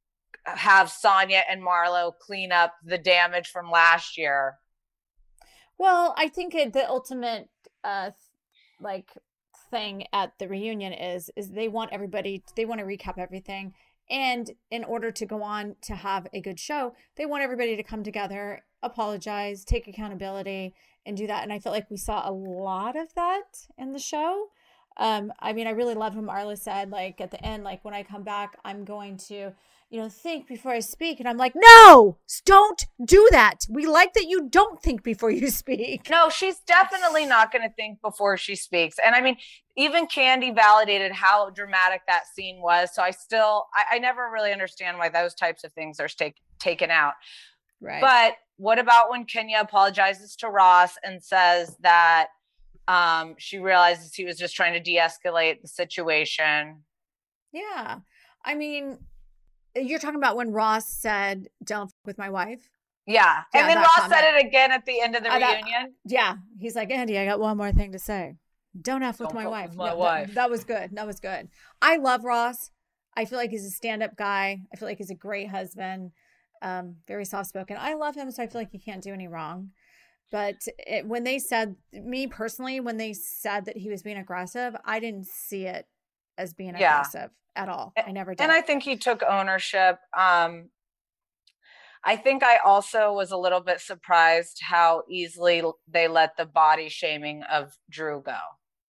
have Sonya and Marlo clean up the damage from last year. Well, I think the ultimate like thing at the reunion is they want everybody, they want to recap everything, and in order to go on to have a good show, they want everybody to come together, apologize, take accountability, and do that. And I felt like we saw a lot of that in the show. I mean, I really loved when Marla said, like, at the end, like, when I come back, I'm going to, think before I speak. And I'm like, no, don't do that. We like that you don't think before you speak. No, she's definitely not going to think before she speaks. And I mean, even Candy validated how dramatic that scene was. So I never really understand why those types of things are taken out. Right. But what about when Kenya apologizes to Ross and says that she realizes he was just trying to de-escalate the situation? Yeah. I mean, you're talking about when Ross said, "Don't f with my wife." Yeah. And then Ross said it again at the end of the reunion. Yeah. He's like, "Andy, I got one more thing to say. Don't F with my wife." That was good. That was good. I love Ross. I feel like he's a stand-up guy. I feel like he's a great husband. Very soft-spoken. I love him, so I feel like he can't do any wrong. But when they said, me personally, when they said that he was being aggressive, I didn't see it as being aggressive at all. I never did. And I think he took ownership. I think I also was a little bit surprised how easily they let the body shaming of Drew go.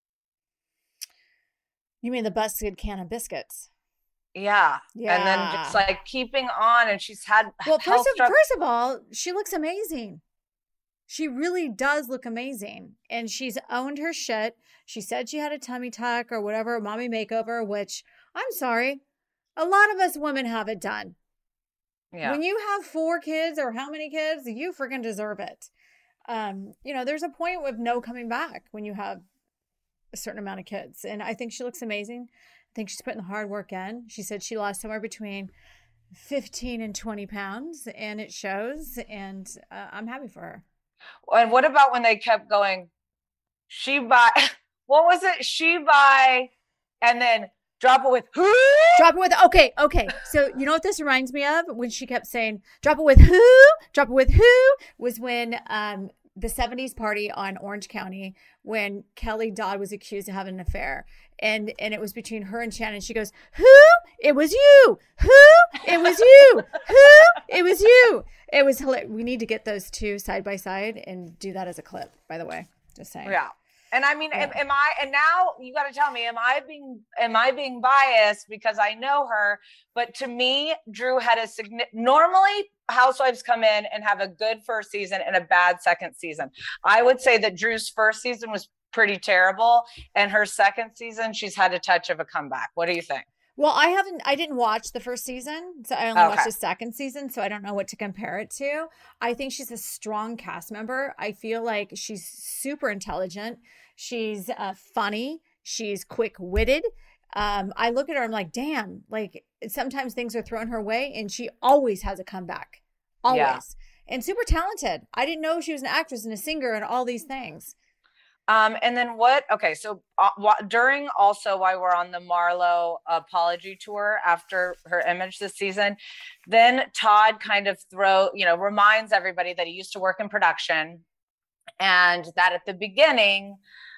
You mean the busted can of biscuits? Yeah. And then just like keeping on, and she's had. Well, first of all, she looks amazing. She really does look amazing. And she's owned her shit. She said she had a tummy tuck or whatever, a mommy makeover, which, I'm sorry, a lot of us women have it done. Yeah. When you have 4 kids or how many kids, you freaking deserve it. There's a point with no coming back when you have a certain amount of kids. And I think she looks amazing. I think she's putting the hard work in. She said she lost somewhere between 15 and 20 pounds, and it shows. And I'm happy for her. And what about when they kept going, what was it? She buy, and then drop it with who? Drop it with, okay. So you know what this reminds me of? When she kept saying, drop it with who? Drop it with who? Was when the 70s party on Orange County, when Kelly Dodd was accused of having an affair. And it was between her and Shannon. She goes, who? It was you. Who? It was you. Who? It was you. It was hilarious. We need to get those two side by side and do that as a clip, by the way. Just saying. Yeah. And I mean, am I, and now you got to tell me, am I being biased because I know her? But to me, Drew had normally housewives come in and have a good first season and a bad second season. I would say that Drew's first season was pretty terrible, and her second season, she's had a touch of a comeback. What do you think? Well, I didn't watch the first season, so I only watched the second season, so I don't know what to compare it to. I think she's a strong cast member. I feel like she's super intelligent. She's funny. She's quick-witted. I look at her, I'm like, damn, like sometimes things are thrown her way, and she always has a comeback. Always. Yeah. And super talented. I didn't know she was an actress and a singer and all these things. And then so during also while we're on the Marlo apology tour after her image this season, then Todd kind of reminds everybody that he used to work in production, and that at the beginning,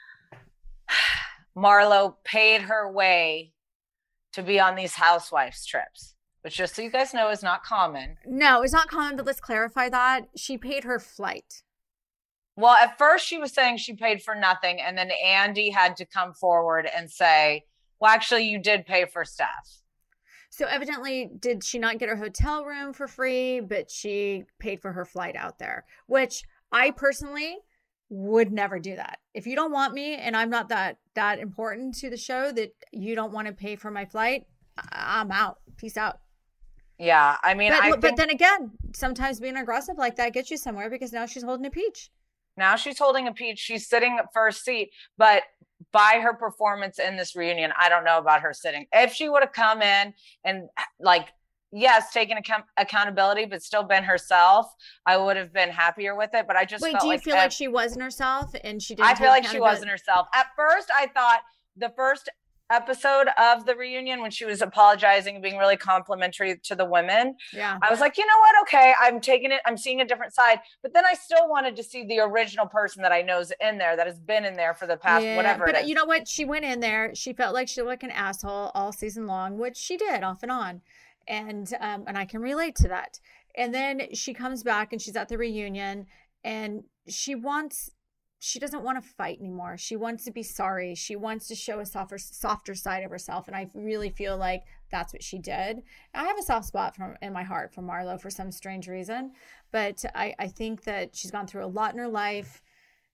Marlo paid her way to be on these housewives trips, which, just so you guys know, is not common. No, it's not common, but let's clarify that. She paid her flight. Well, at first she was saying she paid for nothing, and then Andy had to come forward and say, well, actually, you did pay for stuff. So evidently, did she not get her hotel room for free, but she paid for her flight out there, which I personally would never do that. If you don't want me and I'm not that important to the show that you don't want to pay for my flight, I'm out. Peace out. Yeah, I mean, but then again, sometimes being aggressive like that gets you somewhere, because now she's holding a peach. Now she's holding a peach. She's sitting at first seat, but by her performance in this reunion, I don't know about her sitting. If she would have come in and taken accountability, but still been herself, I would have been happier with it. But I just do you feel like she wasn't herself and she didn't? I feel like she wasn't herself. At first, I thought the first episode of the reunion when she was apologizing and being really complimentary to the women. Yeah. I was like, you know what? Okay, I'm taking it. I'm seeing a different side. But then I still wanted to see the original person that I know is in there, that has been in there for the past whatever. But you know what? She went in there. She felt like she looked like an asshole all season long, which she did off and on. And I can relate to that. And then she comes back and she's at the reunion and she doesn't want to fight anymore. She wants to be sorry. She wants to show a softer side of herself. And I really feel like that's what she did. I have a soft spot in my heart for Marlo for some strange reason. But I think that she's gone through a lot in her life.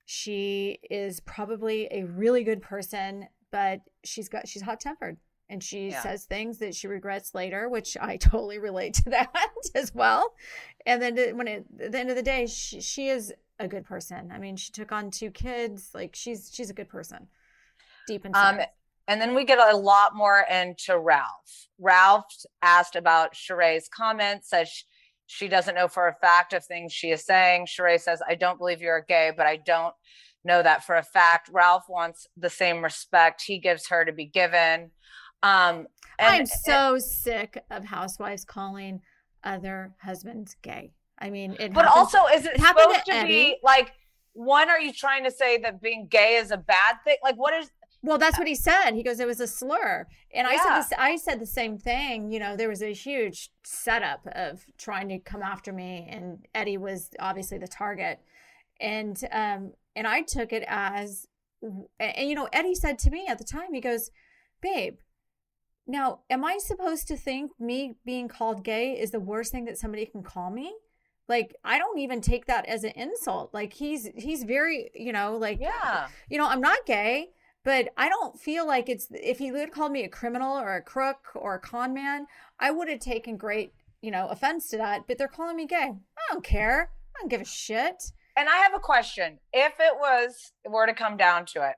She is probably a really good person, but she's hot-tempered. And she says things that she regrets later, which I totally relate to that as well. And then at the end of the day, she is a good person. I mean, she took on 2 kids. Like she's a good person deep inside. And then we get a lot more into Ralph. Ralph asked about Sheree's comments, says she doesn't know for a fact of things she is saying. Sheree says, I don't believe you're gay, but I don't know that for a fact. Ralph wants the same respect he gives her to be given. I'm so sick of housewives calling other husbands gay. I mean, also, is it supposed to be like, one, are you trying to say that being gay is a bad thing? Like, what is? Well, that's what he said. He goes, it was a slur. And I said the same thing. You know, there was a huge setup of trying to come after me, and Eddie was obviously the target. And I took it as, and you know, Eddie said to me at the time, he goes, babe, now, am I supposed to think me being called gay is the worst thing that somebody can call me? Like, I don't even take that as an insult. Like, he's very, you know, like, you know, I'm not gay, but I don't feel like if he would call me a criminal or a crook or a con man, I would have taken great, you know, offense to that. But they're calling me gay. I don't care. I don't give a shit. And I have a question. If it were to come down to it,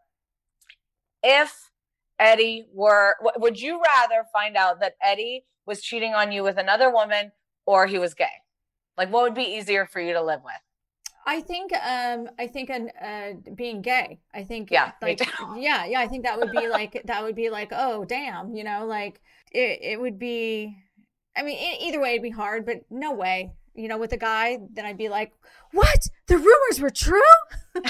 if Eddie would you rather find out that Eddie was cheating on you with another woman or he was gay? Like, what would be easier for you to live with? I think being gay. I think I think that would be like, oh damn, you know, like it would be. I mean, either way it'd be hard, but no way. You know, with a guy, then I'd be like, what? The rumors were true? And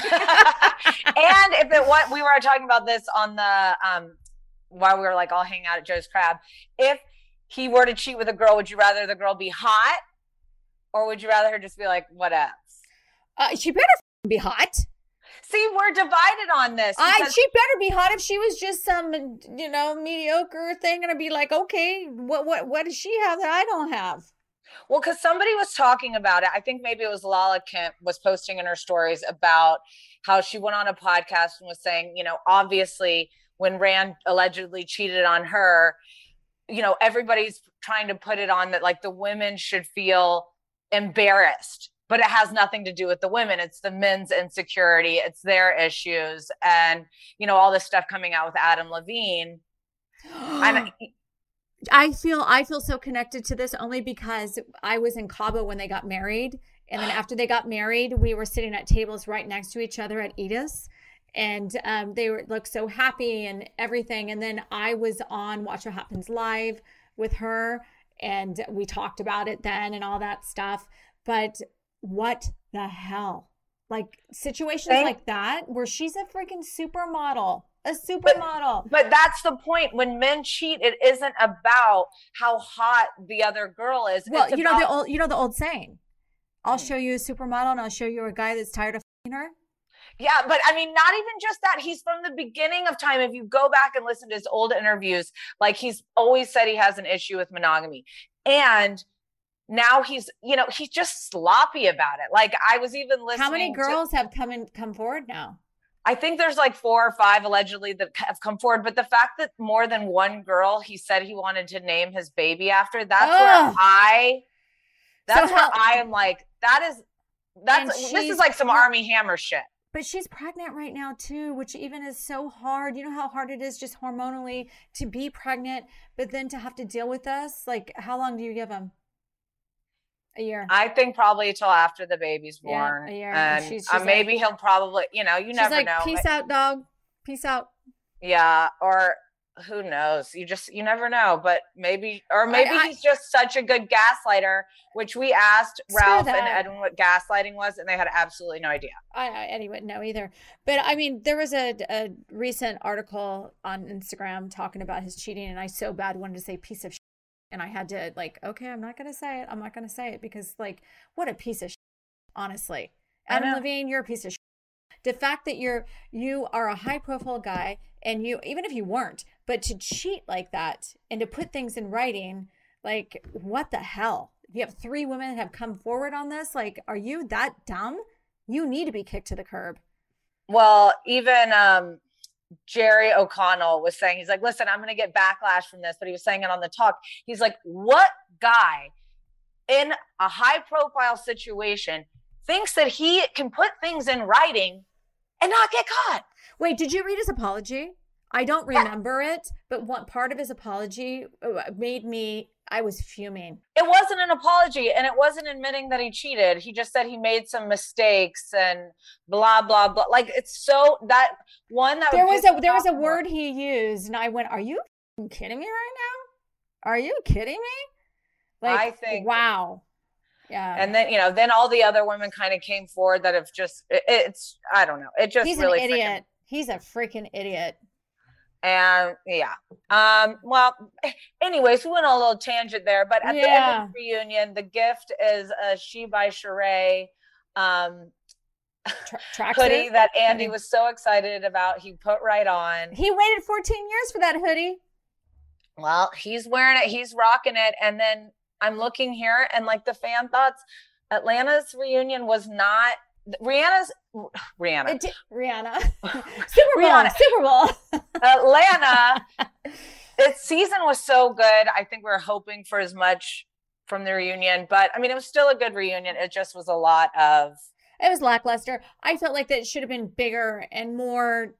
if we were talking about this on the while we were like all hanging out at Joe's Crab, if he were to cheat with a girl, would you rather the girl be hot, or would you rather her just be like, what else? She better be hot. See, we're divided on this. She better be hot. If she was just some, you know, mediocre thing, and I'd be like, okay, what does she have that I don't have? Well, because somebody was talking about it. I think maybe it was Lala Kemp was posting in her stories about how she went on a podcast and was saying, you know, obviously when Rand allegedly cheated on her, you know, everybody's trying to put it on that like the women should feel embarrassed, but it has nothing to do with the women. It's the men's insecurity. It's their issues. And, you know, all this stuff coming out with Adam Levine. I feel so connected to this only because I was in Cabo when they got married. And then after they got married, we were sitting at tables right next to each other at Edith's. And they looked so happy and everything. And then I was on Watch What Happens Live with her. And we talked about it then and all that stuff. But what the hell? Like situations like that where she's a freaking supermodel. A supermodel. But that's the point. When men cheat, it isn't about how hot the other girl is. Well, it's the old saying. I'll show you a supermodel and I'll show you a guy that's tired of f***ing her. Yeah, but I mean, not even just that. He's from the beginning of time. If you go back and listen to his old interviews, like he's always said he has an issue with monogamy. And now he's just sloppy about it. Like I was even listening. How many girls have come forward now? I think there's like 4 or 5 allegedly that have come forward. But the fact that more than one girl, he said he wanted to name his baby after, that's where I am like, this is like some Armie Hammer shit. But she's pregnant right now too, which even is so hard. You know how hard it is just hormonally to be pregnant, but then to have to deal with us. Like, how long do you give him? A year. I think probably till after the baby's born. Yeah, a year. And she's maybe he'll probably, you never know. Peace out, dog. Peace out. Yeah. Or who knows? You never know, but maybe he's just such a good gaslighter, which we asked Ralph and Edwin what gaslighting was, and they had absolutely no idea. Eddie wouldn't know either. But I mean, there was a recent article on Instagram talking about his cheating, and I so bad wanted to say piece of shit, and I had to like, okay, I'm not going to say it because like, what a piece of shit, honestly. Adam Levine, you're a piece of shit. The fact that you are a high profile guy, and you, even if you weren't, but to cheat like that and to put things in writing, like, what the hell? You have 3 women that have come forward on this. Like, are you that dumb? You need to be kicked to the curb. Well, even Jerry O'Connell was saying, he's like, listen, I'm going to get backlash from this, but he was saying it on the talk. He's like, what guy in a high profile situation thinks that he can put things in writing and not get caught? Wait, did you read his apology? I don't remember it, but what part of his apology I was fuming. It wasn't an apology, and it wasn't admitting that he cheated. He just said he made some mistakes and blah, blah, blah. Like, it's so that one that there was a word he used, and I went, are you kidding me right now? Are you kidding me? Like, I think, wow. Yeah. And then, then all the other women kind of came forward that have just, it's, I don't know. It just He's really an idiot. He's a freaking idiot. And yeah. Well, anyways, we went on a little tangent there, but at the end of the reunion, the gift is a She by Sheree hoodie that Andy was so excited about. He put right on. He waited 14 years for that hoodie. Well, he's wearing it. He's rocking it. And then I'm looking here, and like the fan thoughts, Atlanta's reunion was not Rihanna. Super Bowl. Atlanta. Its season was so good. I think we were hoping for as much from the reunion, but I mean, it was still a good reunion. It just was a lot of. It was lackluster. I felt like that it should have been bigger and more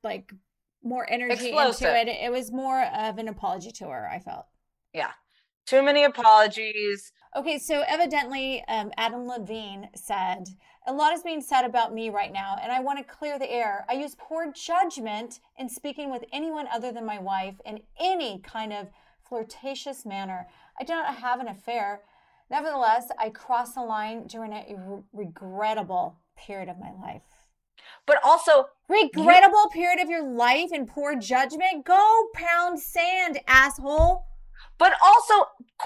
energy explosive into it. It was more of an apology tour, I felt. Yeah. Too many apologies. Okay, so evidently, Adam Levine said, a lot is being said about me right now, and I want to clear the air. I use poor judgment in speaking with anyone other than my wife in any kind of flirtatious manner. I do not have an affair. Nevertheless, I crossed the line during a regrettable period of my life. But also, regrettable period of your life and poor judgment? Go pound sand, asshole. But also,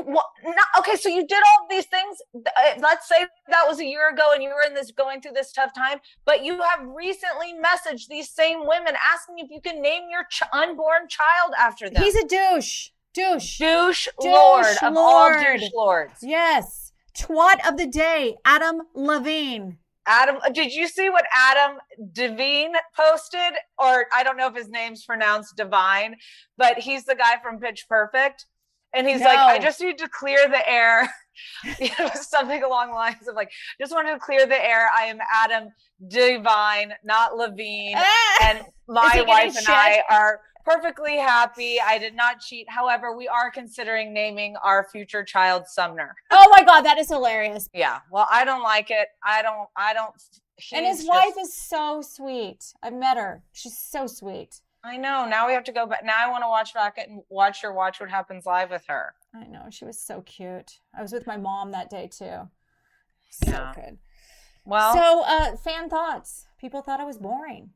okay, so you did all these things. Let's say that was a year ago and you were going through this tough time, but you have recently messaged these same women asking if you can name your unborn child after them. He's a douche. Douche lord of all douche lords. Yes. Twat of the day, Adam Levine. Did you see what Adam Devine posted? Or I don't know if his name's pronounced Divine, but he's the guy from Pitch Perfect. And he's like, I just need to clear the air. Something along the lines of like, just wanted to clear the air. I am Adam Devine, not Levine. And my wife and I are perfectly happy. I did not cheat. However, we are considering naming our future child Sumner. Oh my God, that is hilarious. Yeah. Well, I don't like it. I don't. And his wife is so sweet. I've met her. She's so sweet. I know. Now we have to go back. Now I want to watch back and watch What Happens Live with her. I know. She was so cute. I was with my mom that day too. So good. Well, so fan thoughts. People thought I was boring.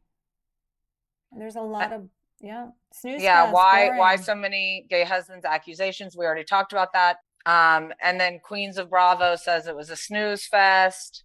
And there's a lot of snooze. Yeah. Why so many gay husbands accusations? We already talked about that. And then Queens of Bravo says it was a snooze fest.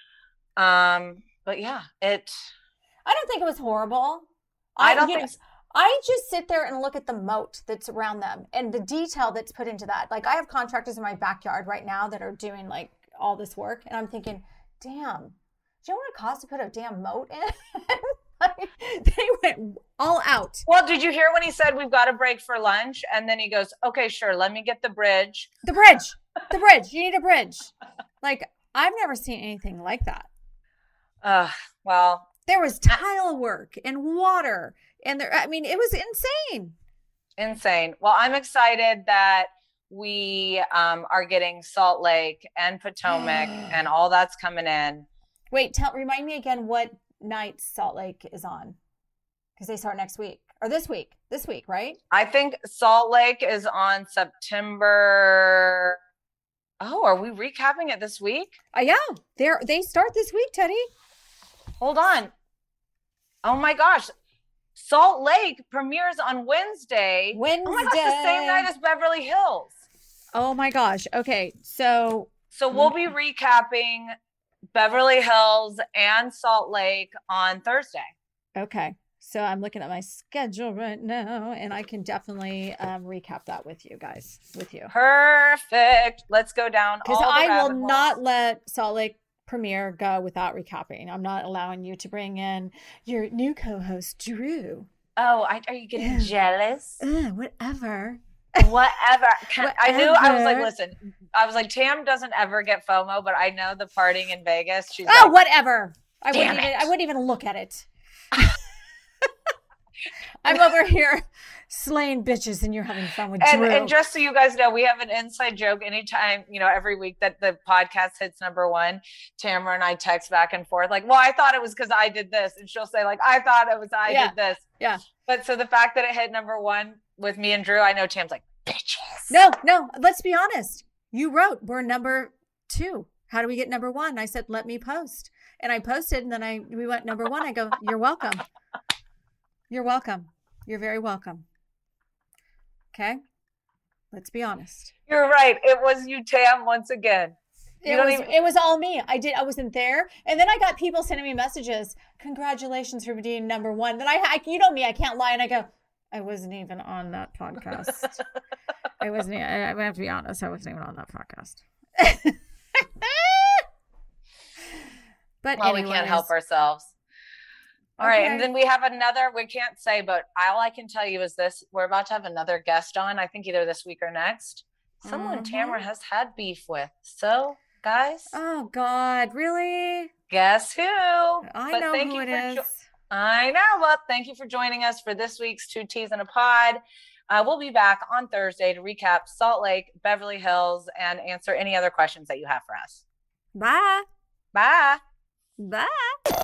But yeah, I don't think it was horrible. I just sit there and look at the moat that's around them and the detail that's put into that. Like, I have contractors in my backyard right now that are doing like all this work, and I'm thinking, damn, do you know what it costs to put a damn moat in? Like, they went all out. Well, did you hear when he said we've got to break for lunch? And then he goes, okay, sure, let me get the bridge. The bridge. You need a bridge. Like, I've never seen anything like that. Well, there was tile work and water, and it was insane. Well, I'm excited that we are getting Salt Lake and Potomac and all that's coming in. Wait, remind me again what night Salt Lake is on, because they start next week, Or this week, right? I think Salt Lake is on September. Oh, are we recapping it this week? Yeah, they start this week, Teddy. Hold on. Oh my gosh. Salt Lake premieres on Wednesday. Oh my gosh, the same night as Beverly Hills. Oh my gosh. Okay. So we'll be recapping Beverly Hills and Salt Lake on Thursday. Okay. So I'm looking at my schedule right now, and I can definitely recap that with you guys. Perfect. Let's go down. Because I will not let Salt Lake premiere go without recapping. I'm not allowing you to bring in your new co-host, Drew. Oh, are you getting jealous? Whatever. I knew. I was like, listen. I was like, Tam doesn't ever get FOMO, but I know the partying in Vegas. She's like, whatever. I wouldn't even look at it. I'm over here slaying bitches and you're having fun with Drew. And just so you guys know, we have an inside joke anytime, every week that the podcast hits number 1, Tamara and I text back and forth like, well, I thought it was because I did this. And she'll say like, I thought it was I did this. Yeah. But so the fact that it hit number 1 with me and Drew, I know Tam's like, bitches. No, let's be honest. You wrote, we're number 2. How do we get number 1? I said, let me post. And I posted and then we went number 1. I go, you're welcome. You're welcome. You're very welcome. Okay. Let's be honest. You're right. It was you, Tam, once again. It was all me. I wasn't there. And then I got people sending me messages. Congratulations for being number 1. Then I you know me, I can't lie. And I go, I wasn't even on that podcast. I have to be honest. I wasn't even on that podcast. But we can't help ourselves. All right. And then we have another, we can't say, but all I can tell you is this. We're about to have another guest on, I think either this week or next. Someone Tamara has had beef with. So, guys. Oh, God. Really? Guess who? I know who it is. I know. Well, thank you for joining us for this week's 2 Teas in a Pod. We'll be back on Thursday to recap Salt Lake, Beverly Hills, and answer any other questions that you have for us. Bye. Bye. Bye.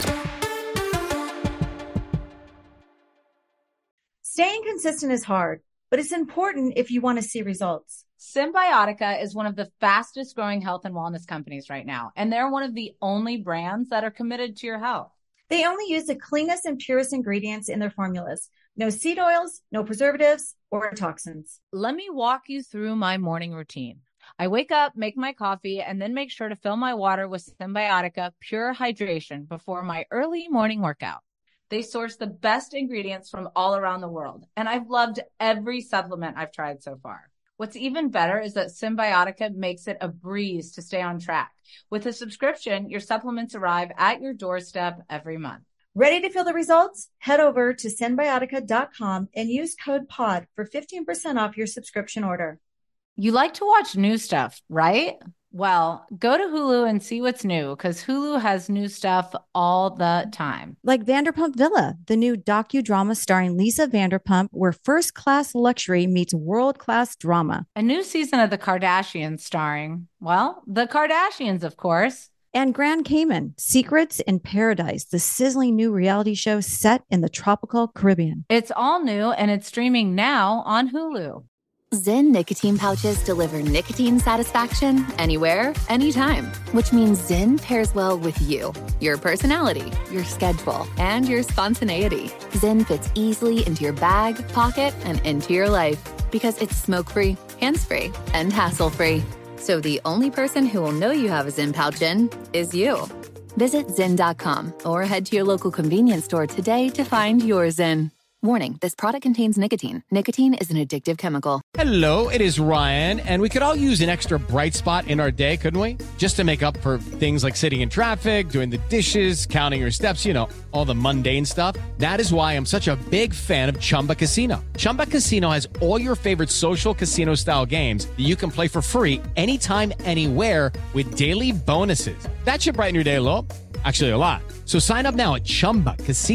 Staying consistent is hard, but it's important if you want to see results. Symbiotica is one of the fastest growing health and wellness companies right now, and they're one of the only brands that are committed to your health. They only use the cleanest and purest ingredients in their formulas. No seed oils, no preservatives, or toxins. Let me walk you through my morning routine. I wake up, make my coffee, and then make sure to fill my water with Symbiotica Pure Hydration before my early morning workout. They source the best ingredients from all around the world, and I've loved every supplement I've tried so far. What's even better is that Symbiotica makes it a breeze to stay on track. With a subscription, your supplements arrive at your doorstep every month. Ready to feel the results? Head over to Symbiotica.com and use code POD for 15% off your subscription order. You like to watch new stuff, right? Well, go to Hulu and see what's new, because Hulu has new stuff all the time. Like Vanderpump Villa, the new docudrama starring Lisa Vanderpump, where first-class luxury meets world-class drama. A new season of The Kardashians starring, well, the Kardashians, of course. And Grand Cayman, Secrets in Paradise, the sizzling new reality show set in the tropical Caribbean. It's all new and it's streaming now on Hulu. Zyn nicotine pouches deliver nicotine satisfaction anywhere, anytime, which means Zyn pairs well with you, your personality, your schedule, and your spontaneity. Zyn fits easily into your bag, pocket, and into your life because it's smoke-free, hands-free, and hassle-free. So the only person who will know you have a Zyn pouch in is you. Visit Zyn.com or head to your local convenience store today to find your Zyn. Warning, this product contains nicotine. Nicotine is an addictive chemical. Hello, it is Ryan, and we could all use an extra bright spot in our day, couldn't we? Just to make up for things like sitting in traffic, doing the dishes, counting your steps, all the mundane stuff. That is why I'm such a big fan of Chumba Casino. Chumba Casino has all your favorite social casino-style games that you can play for free anytime, anywhere with daily bonuses. That should brighten your day a little. Actually, a lot. So sign up now at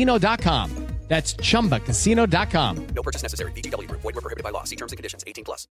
ChumbaCasino.com. That's ChumbaCasino.com. No purchase necessary. VGW Group. Void where prohibited by law. See terms and conditions. 18+.